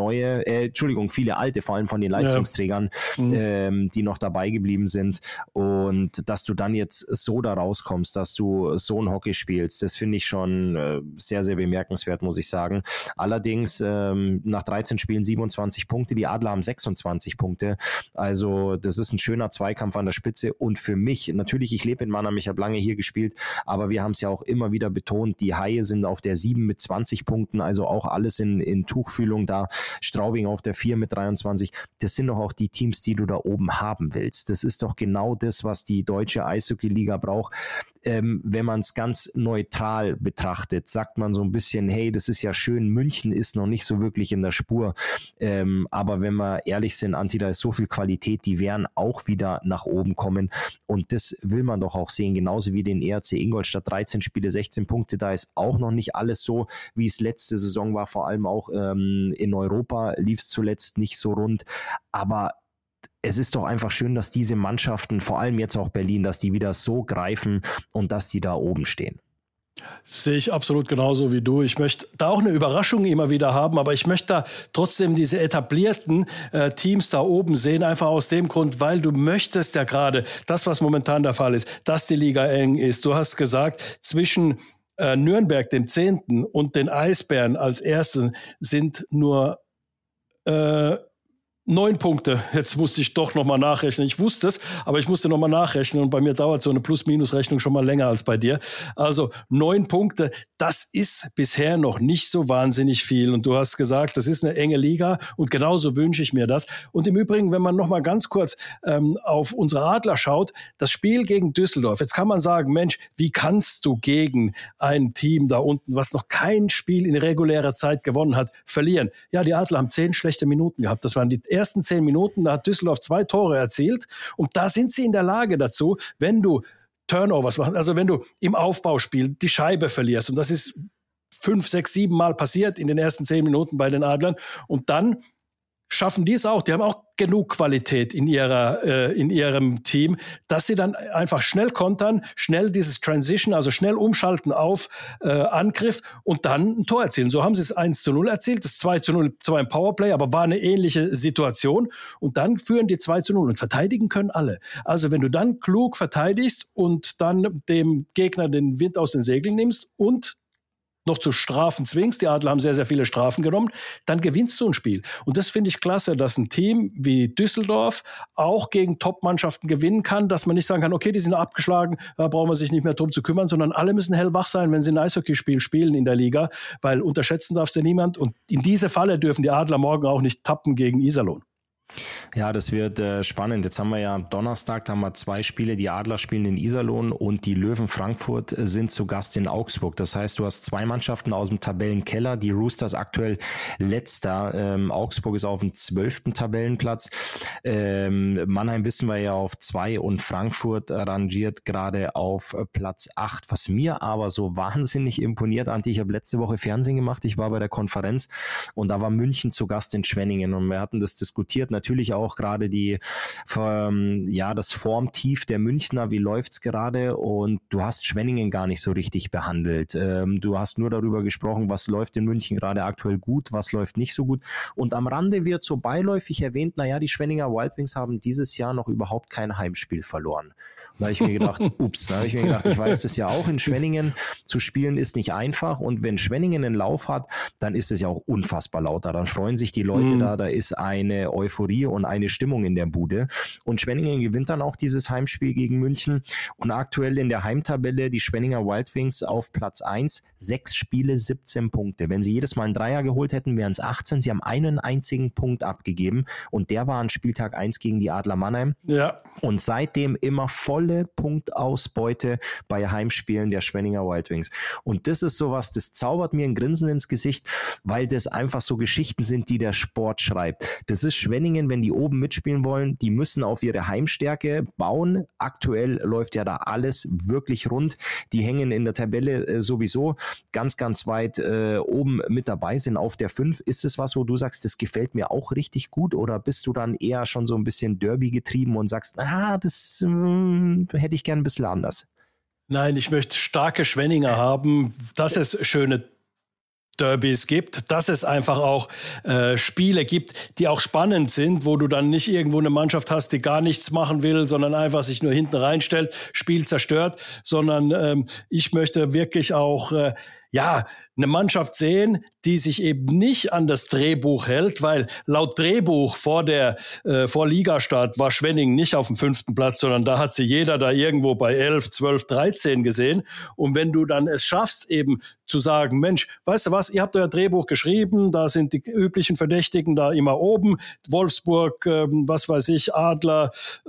alte, vor allem von den Leistungsträgern, die noch dabei geblieben sind. Und dass du dann jetzt so da rauskommst, dass du so ein Hockey spielst, das finde ich schon sehr, sehr bemerkenswert, muss ich sagen. Allerdings nach 13 Spielen 27 Punkte, die Adler haben 26 Punkte. Also das ist ein schöner Zweikampf an der Spitze und für mich, natürlich, ich lebe in Mannheim, ich habe lange hier gespielt, aber wir haben es ja auch immer wieder betont, die Haie sind auf der 7 mit 20 Punkten, also auch alles in Tuchfühlung da, Straubing auf der 4 mit 23, das sind doch auch die Teams, die du da oben haben willst. Das ist doch genau das, was die deutsche Eishockey-Liga braucht. Wenn man es ganz neutral betrachtet, sagt man so ein bisschen, hey, das ist ja schön, München ist noch nicht so wirklich in der Spur, aber wenn wir ehrlich sind, Anti, da ist so viel Qualität, die werden auch wieder nach oben kommen und das will man doch auch sehen, genauso wie den ERC Ingolstadt, 13 Spiele, 16 Punkte, da ist auch noch nicht alles so, wie es letzte Saison war, vor allem auch in Europa lief es zuletzt nicht so rund, aber es ist doch einfach schön, dass diese Mannschaften, vor allem jetzt auch Berlin, dass die wieder so greifen und dass die da oben stehen. Sehe ich absolut genauso wie du. Ich möchte da auch eine Überraschung immer wieder haben, aber ich möchte da trotzdem diese etablierten Teams da oben sehen, einfach aus dem Grund, weil du möchtest ja gerade das, was momentan der Fall ist, dass die Liga eng ist. Du hast gesagt, zwischen Nürnberg, dem 10. und den Eisbären als Ersten sind nur 9 Punkte. Jetzt musste ich doch nochmal nachrechnen. Ich wusste es, aber ich musste nochmal nachrechnen und bei mir dauert so eine Plus-Minus-Rechnung schon mal länger als bei dir. Also 9 Punkte, das ist bisher noch nicht so wahnsinnig viel. Und du hast gesagt, das ist eine enge Liga und genauso wünsche ich mir das. Und im Übrigen, wenn man nochmal ganz kurz auf unsere Adler schaut, das Spiel gegen Düsseldorf, jetzt kann man sagen, Mensch, wie kannst du gegen ein Team da unten, was noch kein Spiel in regulärer Zeit gewonnen hat, verlieren? Ja, die Adler haben 10 schlechte Minuten gehabt. Das waren die ersten 10 Minuten, da hat Düsseldorf 2 Tore erzielt und da sind sie in der Lage dazu, wenn du Turnovers machst, also wenn du im Aufbauspiel die Scheibe verlierst und das ist 5, 6, 7 Mal passiert in den ersten 10 Minuten bei den Adlern und dann schaffen die es auch. Die haben auch genug Qualität in ihrem Team, dass sie dann einfach schnell kontern, schnell dieses Transition, also schnell umschalten auf Angriff und dann ein Tor erzielen. So haben sie es 1:0 erzielt, das 2:0 zwar im Powerplay, aber war eine ähnliche Situation und dann führen die 2:0 und verteidigen können alle. Also wenn du dann klug verteidigst und dann dem Gegner den Wind aus den Segeln nimmst und noch zu Strafen zwingst, die Adler haben sehr, sehr viele Strafen genommen, dann gewinnst du ein Spiel. Und das finde ich klasse, dass ein Team wie Düsseldorf auch gegen Top-Mannschaften gewinnen kann, dass man nicht sagen kann, okay, die sind abgeschlagen, da brauchen wir sich nicht mehr drum zu kümmern, sondern alle müssen hellwach sein, wenn sie ein Eishockeyspiel spielen in der Liga, weil unterschätzen darfst du niemand. Und in diese Falle dürfen die Adler morgen auch nicht tappen gegen Iserlohn. Ja, das wird spannend. Jetzt haben wir ja Donnerstag, da haben wir 2 Spiele. Die Adler spielen in Iserlohn und die Löwen Frankfurt sind zu Gast in Augsburg. Das heißt, du hast 2 Mannschaften aus dem Tabellenkeller. Die Roosters aktuell letzter. Augsburg ist auf dem 12. Tabellenplatz. Mannheim wissen wir ja auf 2 und Frankfurt rangiert gerade auf Platz 8. Was mir aber so wahnsinnig imponiert, Antti, ich habe letzte Woche Fernsehen gemacht. Ich war bei der Konferenz und da war München zu Gast in Schwenningen und wir hatten das diskutiert. natürlich auch gerade das Formtief der Münchner, wie läuft's gerade? Und du hast Schwenningen gar nicht so richtig behandelt. Du hast nur darüber gesprochen, was läuft in München gerade aktuell gut, was läuft nicht so gut. Und am Rande wird so beiläufig erwähnt, die Schwenninger Wild Wings haben dieses Jahr noch überhaupt kein Heimspiel verloren. Da habe ich mir gedacht, ich weiß das ja auch, in Schwenningen zu spielen ist nicht einfach, und wenn Schwenningen einen Lauf hat, dann ist es ja auch unfassbar laut da. Dann freuen sich die Leute da ist eine Euphorie und eine Stimmung in der Bude. Und Schwenningen gewinnt dann auch dieses Heimspiel gegen München, und aktuell in der Heimtabelle die Schwenninger Wild Wings auf Platz 1, 6 Spiele, 17 Punkte. Wenn sie jedes Mal einen Dreier geholt hätten, wären es 18. Sie haben einen einzigen Punkt abgegeben, und der war an Spieltag 1 gegen die Adler Mannheim. Ja. Und seitdem immer volle Punktausbeute bei Heimspielen der Schwenninger Wild Wings. Und das ist sowas, das zaubert mir ein Grinsen ins Gesicht, weil das einfach so Geschichten sind, die der Sport schreibt. Das ist Schwenningen, wenn die oben mitspielen wollen, die müssen auf ihre Heimstärke bauen. Aktuell läuft ja da alles wirklich rund. Die hängen in der Tabelle sowieso ganz, ganz weit oben mit dabei, sind auf der 5. Ist es was, wo du sagst, das gefällt mir auch richtig gut, oder bist du dann eher schon so ein bisschen Derby getrieben und sagst, das hätte ich gern ein bisschen anders? Nein, ich möchte starke Schwenninger haben, dass es schöne Derbys gibt, dass es einfach auch Spiele gibt, die auch spannend sind, wo du dann nicht irgendwo eine Mannschaft hast, die gar nichts machen will, sondern einfach sich nur hinten reinstellt, Spiel zerstört, sondern ich möchte wirklich auch eine Mannschaft sehen, die sich eben nicht an das Drehbuch hält, weil laut Drehbuch vor Ligastart war Schwenningen nicht auf dem 5. Platz, sondern da hat sie jeder da irgendwo bei 11, 12, 13 gesehen. Und wenn du dann es schaffst, eben zu sagen, Mensch, weißt du was, ihr habt euer Drehbuch geschrieben, da sind die üblichen Verdächtigen da immer oben, Wolfsburg, Adler,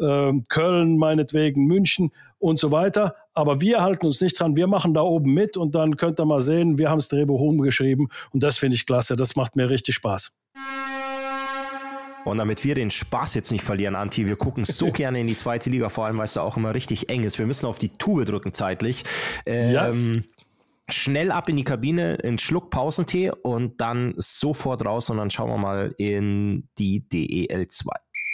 Köln, meinetwegen München und so weiter. Aber wir halten uns nicht dran, wir machen da oben mit, und dann könnt ihr mal sehen, wir haben das Drehbuch umgeschrieben, und das finde ich klasse, das macht mir richtig Spaß. Und damit wir den Spaß jetzt nicht verlieren, Antti, wir gucken so gerne in die 2. Liga, vor allem, weil es da auch immer richtig eng ist. Wir müssen auf die Tube drücken zeitlich. Schnell ab in die Kabine, einen Schluck Pausentee und dann sofort raus, und dann schauen wir mal in die DEL 2.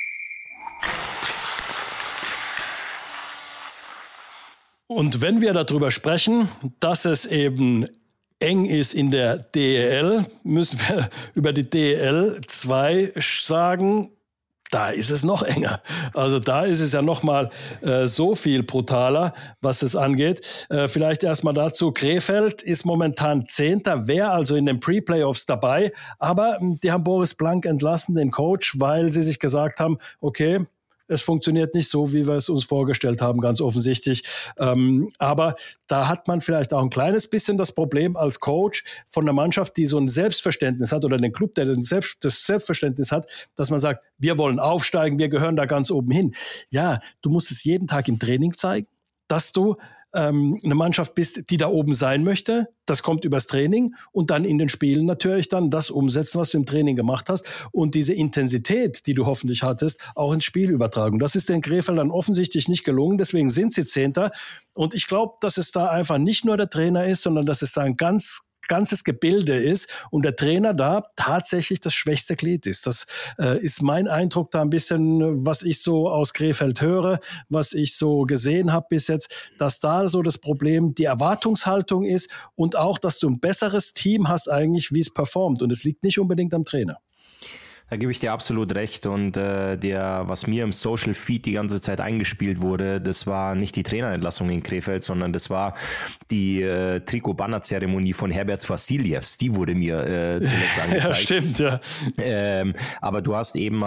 Und wenn wir darüber sprechen, dass es eben eng ist in der DEL, müssen wir über die DEL 2 sagen, da ist es noch enger. Also da ist es ja noch mal so viel brutaler, was es angeht. Vielleicht erstmal dazu, Krefeld ist momentan 10., wäre also in den Pre-Playoffs dabei, aber die haben Boris Blank entlassen, den Coach, weil sie sich gesagt haben, okay, es funktioniert nicht so, wie wir es uns vorgestellt haben, ganz offensichtlich. Aber da hat man vielleicht auch ein kleines bisschen das Problem als Coach von einer Mannschaft, die so ein Selbstverständnis hat, oder den Club, der das Selbstverständnis hat, dass man sagt, wir wollen aufsteigen, wir gehören da ganz oben hin. Ja, du musst es jeden Tag im Training zeigen, dass du eine Mannschaft bist, die da oben sein möchte. Das kommt übers Training, und dann in den Spielen natürlich dann das umsetzen, was du im Training gemacht hast, und diese Intensität, die du hoffentlich hattest, auch ins Spiel übertragen. Das ist den Krefeldern offensichtlich nicht gelungen, deswegen sind sie 10. Und ich glaube, dass es da einfach nicht nur der Trainer ist, sondern dass es da ein ganzes Gebilde ist und der Trainer da tatsächlich das schwächste Glied ist. Das ist mein Eindruck da ein bisschen, was ich so aus Krefeld höre, was ich so gesehen habe bis jetzt, dass da so das Problem die Erwartungshaltung ist und auch, dass du ein besseres Team hast eigentlich, wie es performt, und es liegt nicht unbedingt am Trainer. Da gebe ich dir absolut recht, und was mir im Social Feed die ganze Zeit eingespielt wurde, das war nicht die Trainerentlassung in Krefeld, sondern das war die Trikot-Banner-Zeremonie von Herberts Vassiljevs. Die wurde mir zuletzt angezeigt. Ja, stimmt, ja. Aber du hast eben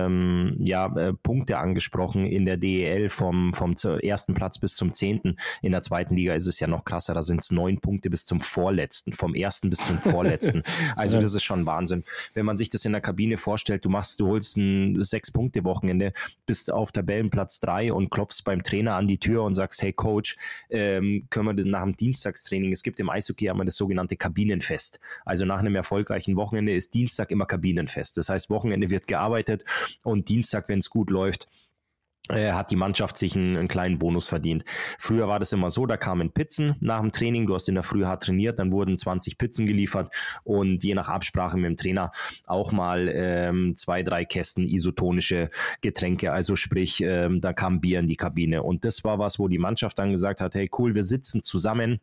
mal Punkte angesprochen in der DEL vom 1. Platz bis zum 10. In der 2. Liga ist es ja noch krasser, da sind es 9 Punkte bis zum Vorletzten, vom 1. bis zum Vorletzten. Also das ist schon Wahnsinn. Wenn man sich das in der Kabine vorstellt, du holst ein 6-Punkte-Wochenende, bist auf Tabellenplatz 3 und klopfst beim Trainer an die Tür und sagst, hey Coach, können wir das nach dem Dienstagstraining, es gibt im Eishockey immer das sogenannte Kabinenfest. Also nach einem erfolgreichen Wochenende ist Dienstag immer Kabinenfest. Das heißt, Wochenende wird gearbeitet, und Dienstag, wenn es gut läuft, hat die Mannschaft sich einen kleinen Bonus verdient. Früher war das immer so, da kamen Pizzen nach dem Training, du hast in der Früh hart trainiert, dann wurden 20 Pizzen geliefert und je nach Absprache mit dem Trainer auch mal 2, 3 Kästen isotonische Getränke, also sprich, da kam Bier in die Kabine und das war was, wo die Mannschaft dann gesagt hat, hey cool, wir sitzen zusammen,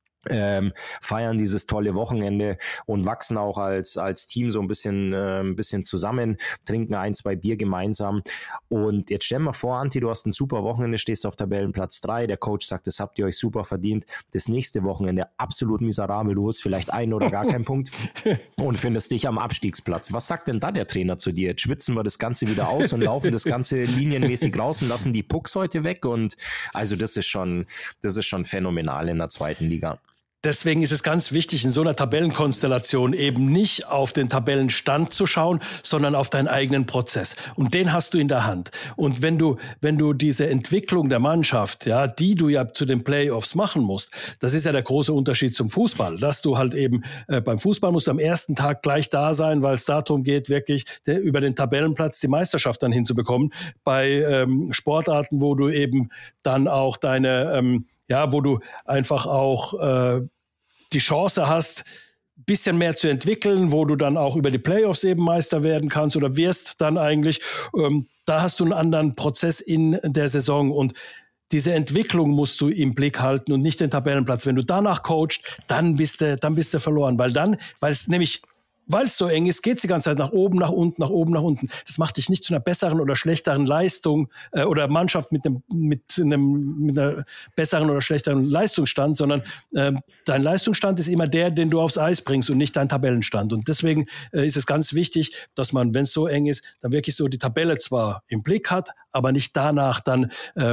feiern dieses tolle Wochenende und wachsen auch als Team so ein bisschen zusammen, trinken 1, 2 Bier gemeinsam. Und jetzt stell mal vor, Antti, du hast ein super Wochenende, stehst auf Tabellenplatz 3, der Coach sagt, das habt ihr euch super verdient. Das nächste Wochenende absolut miserabel, du holst vielleicht einen oder gar keinen Punkt und findest dich am Abstiegsplatz. Was sagt denn da der Trainer zu dir? Jetzt schwitzen wir das Ganze wieder aus und laufen das Ganze linienmäßig raus und lassen die Pucks heute weg und also das ist schon phänomenal in der 2. Liga. Deswegen ist es ganz wichtig, in so einer Tabellenkonstellation eben nicht auf den Tabellenstand zu schauen, sondern auf deinen eigenen Prozess. Und den hast du in der Hand. Und wenn du diese Entwicklung der Mannschaft, ja, die du ja zu den Playoffs machen musst, das ist ja der große Unterschied zum Fußball, dass du halt eben beim Fußball musst du am ersten Tag gleich da sein, weil es darum geht, wirklich über den Tabellenplatz die Meisterschaft dann hinzubekommen. Bei Sportarten, wo du eben dann auch wo du einfach auch die Chance hast, ein bisschen mehr zu entwickeln, wo du dann auch über die Playoffs eben Meister werden kannst oder wirst dann eigentlich. Da hast du einen anderen Prozess in der Saison und diese Entwicklung musst du im Blick halten und nicht den Tabellenplatz. Wenn du danach coachst, dann bist du verloren, weil es so eng ist, geht es die ganze Zeit nach oben, nach unten, nach oben, nach unten. Das macht dich nicht zu einer besseren oder schlechteren Leistung oder Mannschaft mit einer besseren oder schlechteren Leistungsstand, sondern dein Leistungsstand ist immer der, den du aufs Eis bringst und nicht dein Tabellenstand. Und deswegen ist es ganz wichtig, dass man, wenn es so eng ist, dann wirklich so die Tabelle zwar im Blick hat, aber nicht danach dann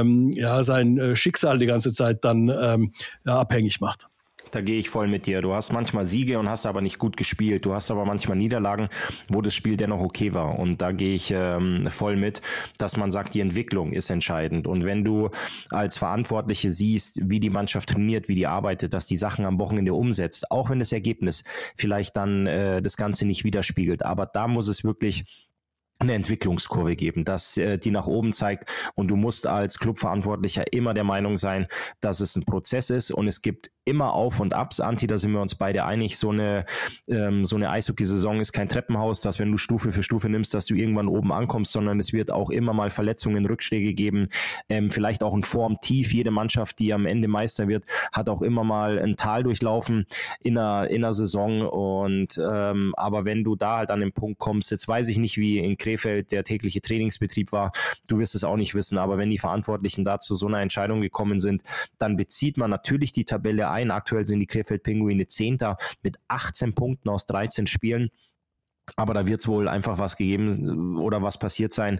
sein Schicksal die ganze Zeit dann abhängig macht. Da gehe ich voll mit dir. Du hast manchmal Siege und hast aber nicht gut gespielt. Du hast aber manchmal Niederlagen, wo das Spiel dennoch okay war. Und da gehe ich voll mit, dass man sagt, die Entwicklung ist entscheidend. Und wenn du als Verantwortliche siehst, wie die Mannschaft trainiert, wie die arbeitet, dass die Sachen am Wochenende umsetzt, auch wenn das Ergebnis vielleicht dann das Ganze nicht widerspiegelt. Aber da muss es wirklich eine Entwicklungskurve geben, dass die nach oben zeigt und du musst als Clubverantwortlicher immer der Meinung sein, dass es ein Prozess ist und es gibt immer Auf und Abs. Antti, da sind wir uns beide einig, so eine Eishockey-Saison ist kein Treppenhaus, dass wenn du Stufe für Stufe nimmst, dass du irgendwann oben ankommst, sondern es wird auch immer mal Verletzungen, Rückschläge geben, vielleicht auch ein Formtief. Jede Mannschaft, die am Ende Meister wird, hat auch immer mal ein Tal durchlaufen in einer Saison und aber wenn du da halt an den Punkt kommst, jetzt weiß ich nicht, wie in Krefeld der tägliche Trainingsbetrieb war, du wirst es auch nicht wissen, aber wenn die Verantwortlichen da zu so einer Entscheidung gekommen sind, dann bezieht man natürlich die Tabelle ein. Aktuell sind die Krefeld-Pinguine 10. mit 18 Punkten aus 13 Spielen. Aber da wird es wohl einfach was gegeben oder was passiert sein,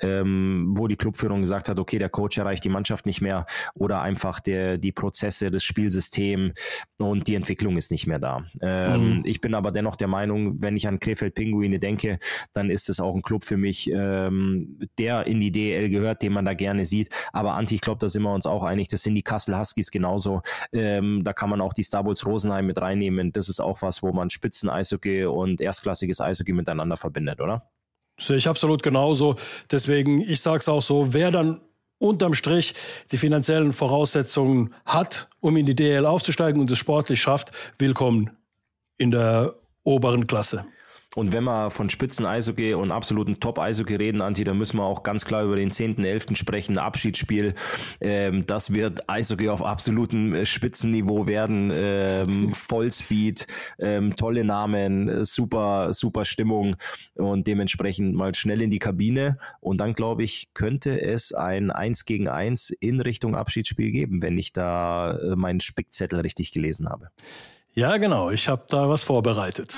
wo die Clubführung gesagt hat, okay, der Coach erreicht die Mannschaft nicht mehr oder einfach die Prozesse, das Spielsystem und die Entwicklung ist nicht mehr da. Ich bin aber dennoch der Meinung, wenn ich an Krefeld-Pinguine denke, dann ist es auch ein Club für mich, der in die DEL gehört, den man da gerne sieht. Aber Antti, ich glaube, da sind wir uns auch einig, das sind die Kassel Huskies genauso. Da kann man auch die Star Bulls Rosenheim mit reinnehmen. Das ist auch was, wo man Spitzen-Eishockey und erstklassiges Eishockey miteinander verbindet, oder? Sehe ich absolut genauso. Deswegen, ich sage es auch so, wer dann unterm Strich die finanziellen Voraussetzungen hat, um in die DEL aufzusteigen und es sportlich schafft, willkommen in der oberen Klasse. Und wenn wir von Spitzen-Eishockey und absoluten Top-Eishockey reden, Antti, dann müssen wir auch ganz klar über den 10.11. sprechen, Abschiedsspiel. Das wird Eishockey auf absolutem Spitzenniveau werden. Vollspeed, tolle Namen, super, super Stimmung und dementsprechend mal schnell in die Kabine. Und dann, glaube ich, könnte es ein 1-gegen-1 in Richtung Abschiedsspiel geben, wenn ich da meinen Spickzettel richtig gelesen habe. Ja, genau. Ich habe da was vorbereitet.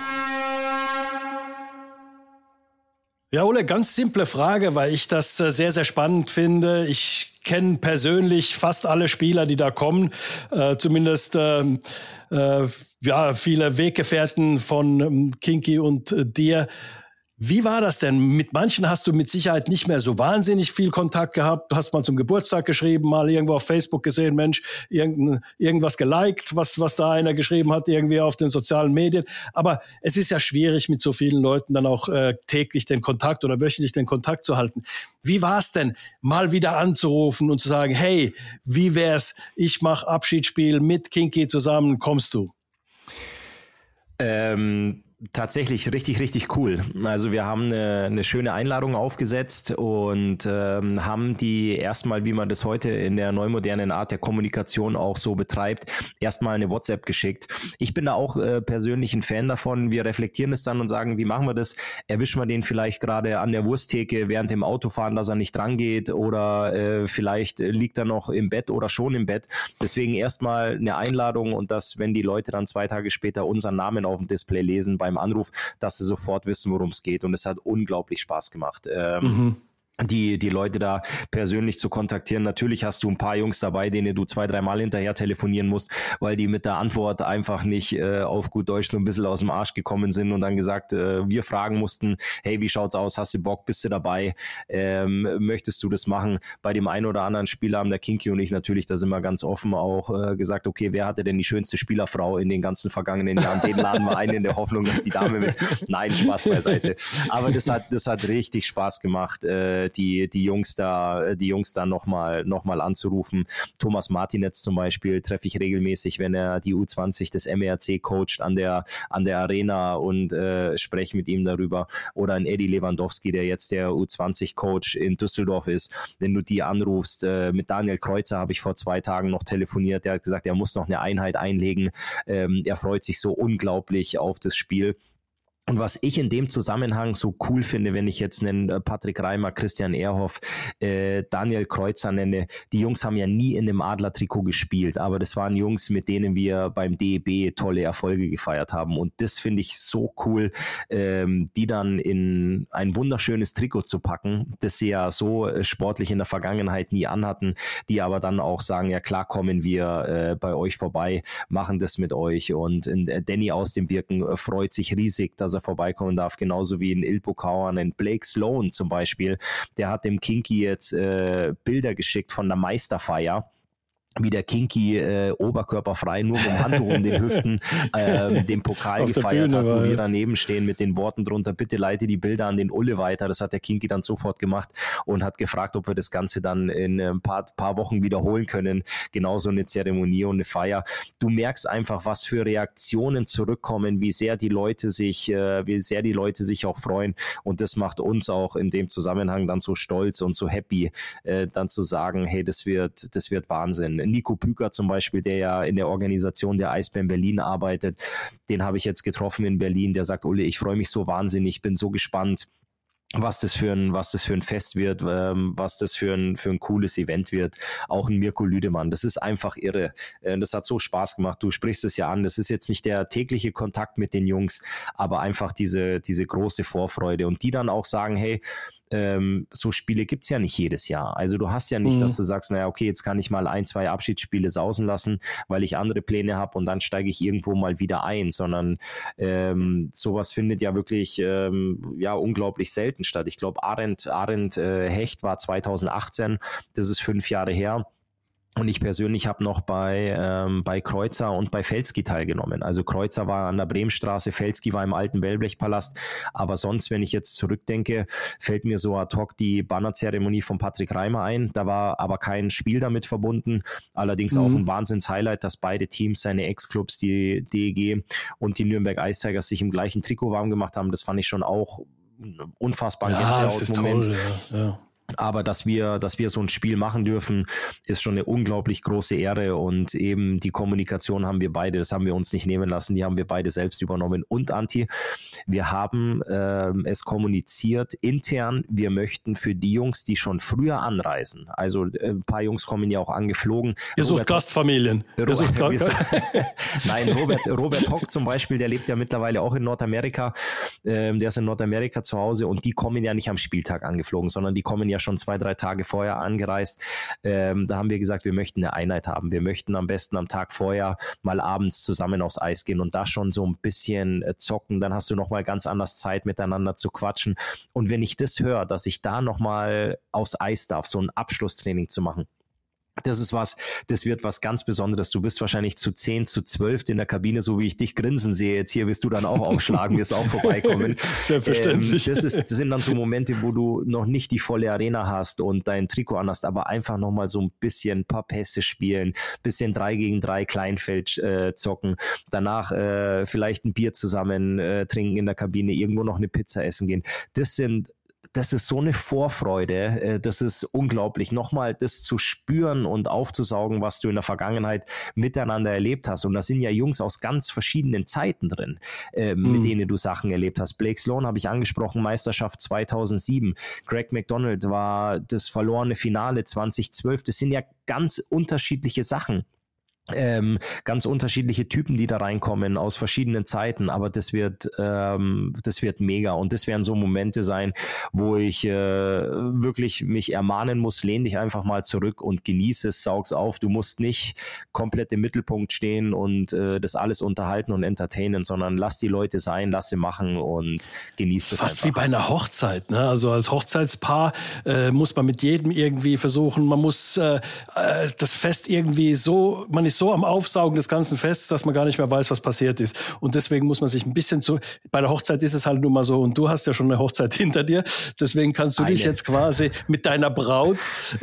Ja, Ole, ganz simple Frage, weil ich das sehr, sehr spannend finde. Ich kenne persönlich fast alle Spieler, die da kommen. Zumindest viele Weggefährten von Kinky und dir. Wie war das denn? Mit manchen hast du mit Sicherheit nicht mehr so wahnsinnig viel Kontakt gehabt. Du hast mal zum Geburtstag geschrieben, mal irgendwo auf Facebook gesehen, Mensch, irgendwas geliked, was da einer geschrieben hat, irgendwie auf den sozialen Medien. Aber es ist ja schwierig, mit so vielen Leuten dann auch täglich den Kontakt oder wöchentlich den Kontakt zu halten. Wie war es denn, mal wieder anzurufen und zu sagen, hey, wie wär's, ich mache Abschiedsspiel mit Kinky zusammen, kommst du? Tatsächlich richtig, richtig cool. Also wir haben eine schöne Einladung aufgesetzt und haben die erstmal, wie man das heute in der neumodernen Art der Kommunikation auch so betreibt, erstmal eine WhatsApp geschickt. Ich bin da auch persönlich ein Fan davon. Wir reflektieren es dann und sagen, wie machen wir das? Erwischen wir den vielleicht gerade an der Wursttheke während dem Autofahren, dass er nicht dran geht oder vielleicht liegt er noch im Bett oder schon im Bett. Deswegen erstmal eine Einladung und dass, wenn die Leute dann 2 Tage später unseren Namen auf dem Display lesen beim Anruf, dass sie sofort wissen, worum es geht. Und es hat unglaublich Spaß gemacht. Die Leute da persönlich zu kontaktieren. Natürlich hast du ein paar Jungs dabei, denen du 2-3 Mal hinterher telefonieren musst, weil die mit der Antwort einfach nicht auf gut Deutsch so ein bisschen aus dem Arsch gekommen sind und dann gesagt, wir fragen mussten, hey, wie schaut's aus? Hast du Bock? Bist du dabei? Möchtest du das machen? Bei dem einen oder anderen Spieler haben der Kinky und ich natürlich, da sind wir ganz offen auch gesagt, okay, wer hatte denn die schönste Spielerfrau in den ganzen vergangenen Jahren? Den laden wir ein in der Hoffnung, dass die Dame mit... Nein, Spaß beiseite. Aber das hat richtig Spaß gemacht, die Jungs da nochmal anzurufen. Thomas Martinetz zum Beispiel treffe ich regelmäßig, wenn er die U20 des MERC coacht an der Arena und spreche mit ihm darüber. Oder ein Eddie Lewandowski, der jetzt der U20-Coach in Düsseldorf ist. Wenn du die anrufst, mit Daniel Kreuzer habe ich vor 2 Tagen noch telefoniert. Der hat gesagt, er muss noch eine Einheit einlegen. Er freut sich so unglaublich auf das Spiel. Und was ich in dem Zusammenhang so cool finde, wenn ich jetzt einen Patrick Reimer, Christian Ehrhoff, Daniel Kreuzer nenne, die Jungs haben ja nie in einem Adler-Trikot gespielt, aber das waren Jungs, mit denen wir beim DEB tolle Erfolge gefeiert haben. Und das finde ich so cool, die dann in ein wunderschönes Trikot zu packen, das sie ja so sportlich in der Vergangenheit nie anhatten, die aber dann auch sagen, ja klar, kommen wir bei euch vorbei, machen das mit euch. Und Danny aus dem Birken freut sich riesig, dass er vorbeikommen darf, genauso wie in Ilpo Kauern, in Blake Sloan zum Beispiel, der hat dem Kinky jetzt Bilder geschickt von der Meisterfeier, wie der Kinky oberkörperfrei, nur mit dem Handtuch um den Hüften den Pokal gefeiert hat, wo wir daneben stehen mit den Worten drunter, bitte leite die Bilder an den Ulle weiter. Das hat der Kinky dann sofort gemacht und hat gefragt, ob wir das Ganze dann in ein paar Wochen wiederholen können. Genauso eine Zeremonie und eine Feier. Du merkst einfach, was für Reaktionen zurückkommen, wie sehr die Leute sich auch freuen, und das macht uns auch in dem Zusammenhang dann so stolz und so happy, dann zu sagen, hey, das wird Wahnsinn. Nico Püker zum Beispiel, der ja in der Organisation der Eisbären Berlin arbeitet, den habe ich jetzt getroffen in Berlin, der sagt, Ulle, ich freue mich so wahnsinnig, ich bin so gespannt, was das für ein Fest wird, was das für ein cooles Event wird. Auch ein Mirko Lüdemann, das ist einfach irre. Das hat so Spaß gemacht, du sprichst es ja an, das ist jetzt nicht der tägliche Kontakt mit den Jungs, aber einfach diese große Vorfreude, und die dann auch sagen, hey, so Spiele gibt's ja nicht jedes Jahr. Also du hast ja nicht, dass du sagst, naja, okay, jetzt kann ich mal 1-2 Abschiedsspiele sausen lassen, weil ich andere Pläne habe und dann steige ich irgendwo mal wieder ein, sondern sowas findet ja wirklich unglaublich selten statt. Ich glaube, Arendt Hecht war 2018, das ist 5 Jahre her. Und ich persönlich habe noch bei Kreuzer und bei Felski teilgenommen. Also Kreuzer war an der Bremenstraße, Felski war im alten Wellblechpalast. Aber sonst, wenn ich jetzt zurückdenke, fällt mir so ad hoc die Bannerzeremonie von Patrick Reimer ein. Da war aber kein Spiel damit verbunden. Allerdings auch ein Wahnsinns-Highlight, dass beide Teams, seine Ex-Clubs, die DEG und die Nürnberg Ice Tigers, sich im gleichen Trikot warm gemacht haben. Das fand ich schon auch unfassbar ein Gänsehaut-Moment. Ja. Aber dass wir so ein Spiel machen dürfen, ist schon eine unglaublich große Ehre, und eben die Kommunikation haben wir beide, das haben wir uns nicht nehmen lassen, die haben wir beide selbst übernommen. Und Anti, wir haben es kommuniziert intern, wir möchten für die Jungs, die schon früher anreisen, also ein paar Jungs kommen ja auch angeflogen. Ihr sucht Gastfamilien. Nein, Robert Hock zum Beispiel, der lebt ja mittlerweile auch in Nordamerika, der ist in Nordamerika zu Hause, und die kommen ja nicht am Spieltag angeflogen, sondern die kommen ja ja schon 2-3 Tage vorher angereist. Da haben wir gesagt, wir möchten eine Einheit haben. Wir möchten am besten am Tag vorher mal abends zusammen aufs Eis gehen und da schon so ein bisschen zocken. Dann hast du nochmal ganz anders Zeit, miteinander zu quatschen. Und wenn ich das höre, dass ich da nochmal aufs Eis darf, so ein Abschlusstraining zu machen, das wird was ganz Besonderes. Du bist wahrscheinlich zu 10, zu 12 in der Kabine, so wie ich dich grinsen sehe. Jetzt hier wirst du dann auch aufschlagen, wirst auch vorbeikommen. Selbstverständlich. Das sind dann so Momente, wo du noch nicht die volle Arena hast und dein Trikot anhast, aber einfach nochmal so ein paar Pässe spielen, bisschen 3 gegen 3 Kleinfeld zocken, danach vielleicht ein Bier zusammen trinken in der Kabine, irgendwo noch eine Pizza essen gehen. Das ist so eine Vorfreude, das ist unglaublich. Nochmal das zu spüren und aufzusaugen, was du in der Vergangenheit miteinander erlebt hast. Und da sind ja Jungs aus ganz verschiedenen Zeiten drin, mit denen du Sachen erlebt hast. Blake Sloan habe ich angesprochen, Meisterschaft 2007. Greg McDonald war das verlorene Finale 2012. Das sind ja ganz unterschiedliche Sachen. Ganz unterschiedliche Typen, die da reinkommen aus verschiedenen Zeiten, aber das wird mega und das werden so Momente sein, wo ich wirklich mich ermahnen muss, lehn dich einfach mal zurück und genieße es, saug's auf. Du musst nicht komplett im Mittelpunkt stehen und das alles unterhalten und entertainen, sondern lass die Leute sein, lass sie machen und genieß es einfach. Fast wie bei einer Hochzeit, ne? Also als Hochzeitspaar muss man mit jedem irgendwie versuchen, man muss das Fest irgendwie so, man ist so am Aufsaugen des ganzen Fests, dass man gar nicht mehr weiß, was passiert ist. Und deswegen muss man sich ein bisschen bei der Hochzeit ist es halt nun mal so, und du hast ja schon eine Hochzeit hinter dir, deswegen kannst du dich jetzt quasi mit deiner Braut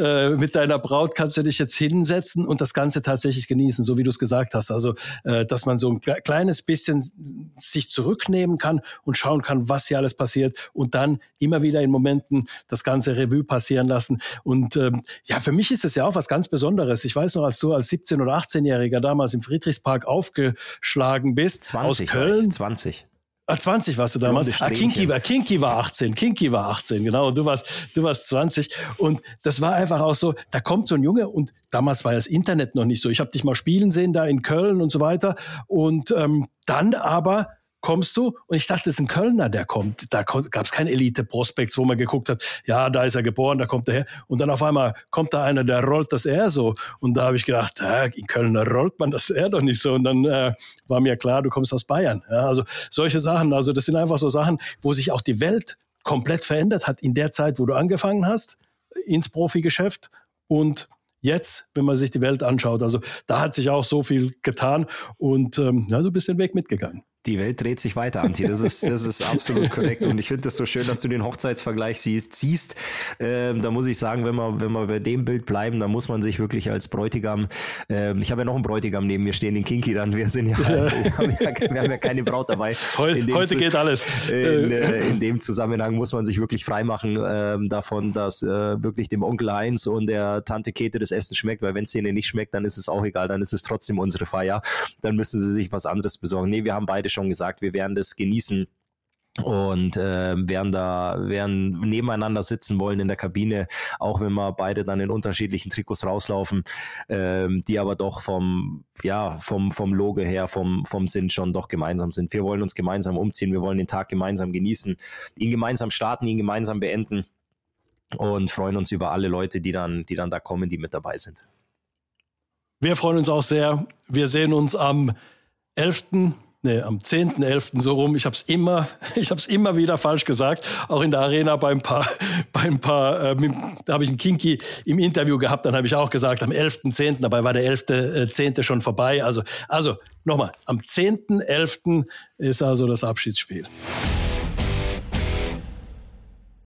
kannst du dich jetzt hinsetzen und das Ganze tatsächlich genießen, so wie du es gesagt hast. Also, dass man so ein kleines bisschen sich zurücknehmen kann und schauen kann, was hier alles passiert und dann immer wieder in Momenten das ganze Revue passieren lassen. Und für mich ist es ja auch was ganz Besonderes. Ich weiß noch, als du als 17- oder 18-Jähriger damals im Friedrichspark aufgeschlagen bist, 20, aus Köln. 20. 20 warst du damals. Kinky war 18, genau. Und du warst 20. Und das war einfach auch so, da kommt so ein Junge und damals war ja das Internet noch nicht so. Ich habe dich mal spielen sehen da in Köln und so weiter. Und dann aber kommst du, und ich dachte, das ist ein Kölner, der kommt. Da gab es kein Elite-Prospects, wo man geguckt hat, ja, da ist er geboren, da kommt er her. Und dann auf einmal kommt da einer, der rollt das R so. Und da habe ich gedacht, in Köln rollt man das R doch nicht so. Und dann war mir klar, du kommst aus Bayern. Ja, also solche Sachen, also das sind einfach so Sachen, wo sich auch die Welt komplett verändert hat in der Zeit, wo du angefangen hast, ins Profigeschäft. Und jetzt, wenn man sich die Welt anschaut, also da hat sich auch so viel getan. Und du bist den Weg mitgegangen. Die Welt dreht sich weiter, Antti. Das ist absolut korrekt. Und ich finde das so schön, dass du den Hochzeitsvergleich ziehst. Da muss ich sagen, wenn wir bei dem Bild bleiben, dann muss man sich wirklich als Bräutigam, ich habe ja noch einen Bräutigam neben mir stehen, den Kinky dann. Wir haben ja keine Braut dabei. Heute geht alles. In dem Zusammenhang muss man sich wirklich freimachen davon, dass wirklich dem Onkel Heinz und der Tante Käthe das Essen schmeckt, weil wenn es denen nicht schmeckt, dann ist es auch egal, dann ist es trotzdem unsere Feier. Dann müssen sie sich was anderes besorgen. Nee, wir haben beide schon gesagt, wir werden das genießen und werden nebeneinander sitzen wollen in der Kabine, auch wenn wir beide dann in unterschiedlichen Trikots rauslaufen, die aber doch vom Logo her, vom Sinn schon doch gemeinsam sind. Wir wollen uns gemeinsam umziehen, wir wollen den Tag gemeinsam genießen, ihn gemeinsam starten, ihn gemeinsam beenden und freuen uns über alle Leute, die dann da kommen, die mit dabei sind. Wir freuen uns auch sehr. Wir sehen uns am 10.11. so rum. Ich hab's immer wieder falsch gesagt. Auch in der Arena da habe ich einen Kinky im Interview gehabt, dann habe ich auch gesagt, am 11.10., dabei war der 11.10. schon vorbei. Also nochmal, am 10.11. ist also das Abschiedsspiel.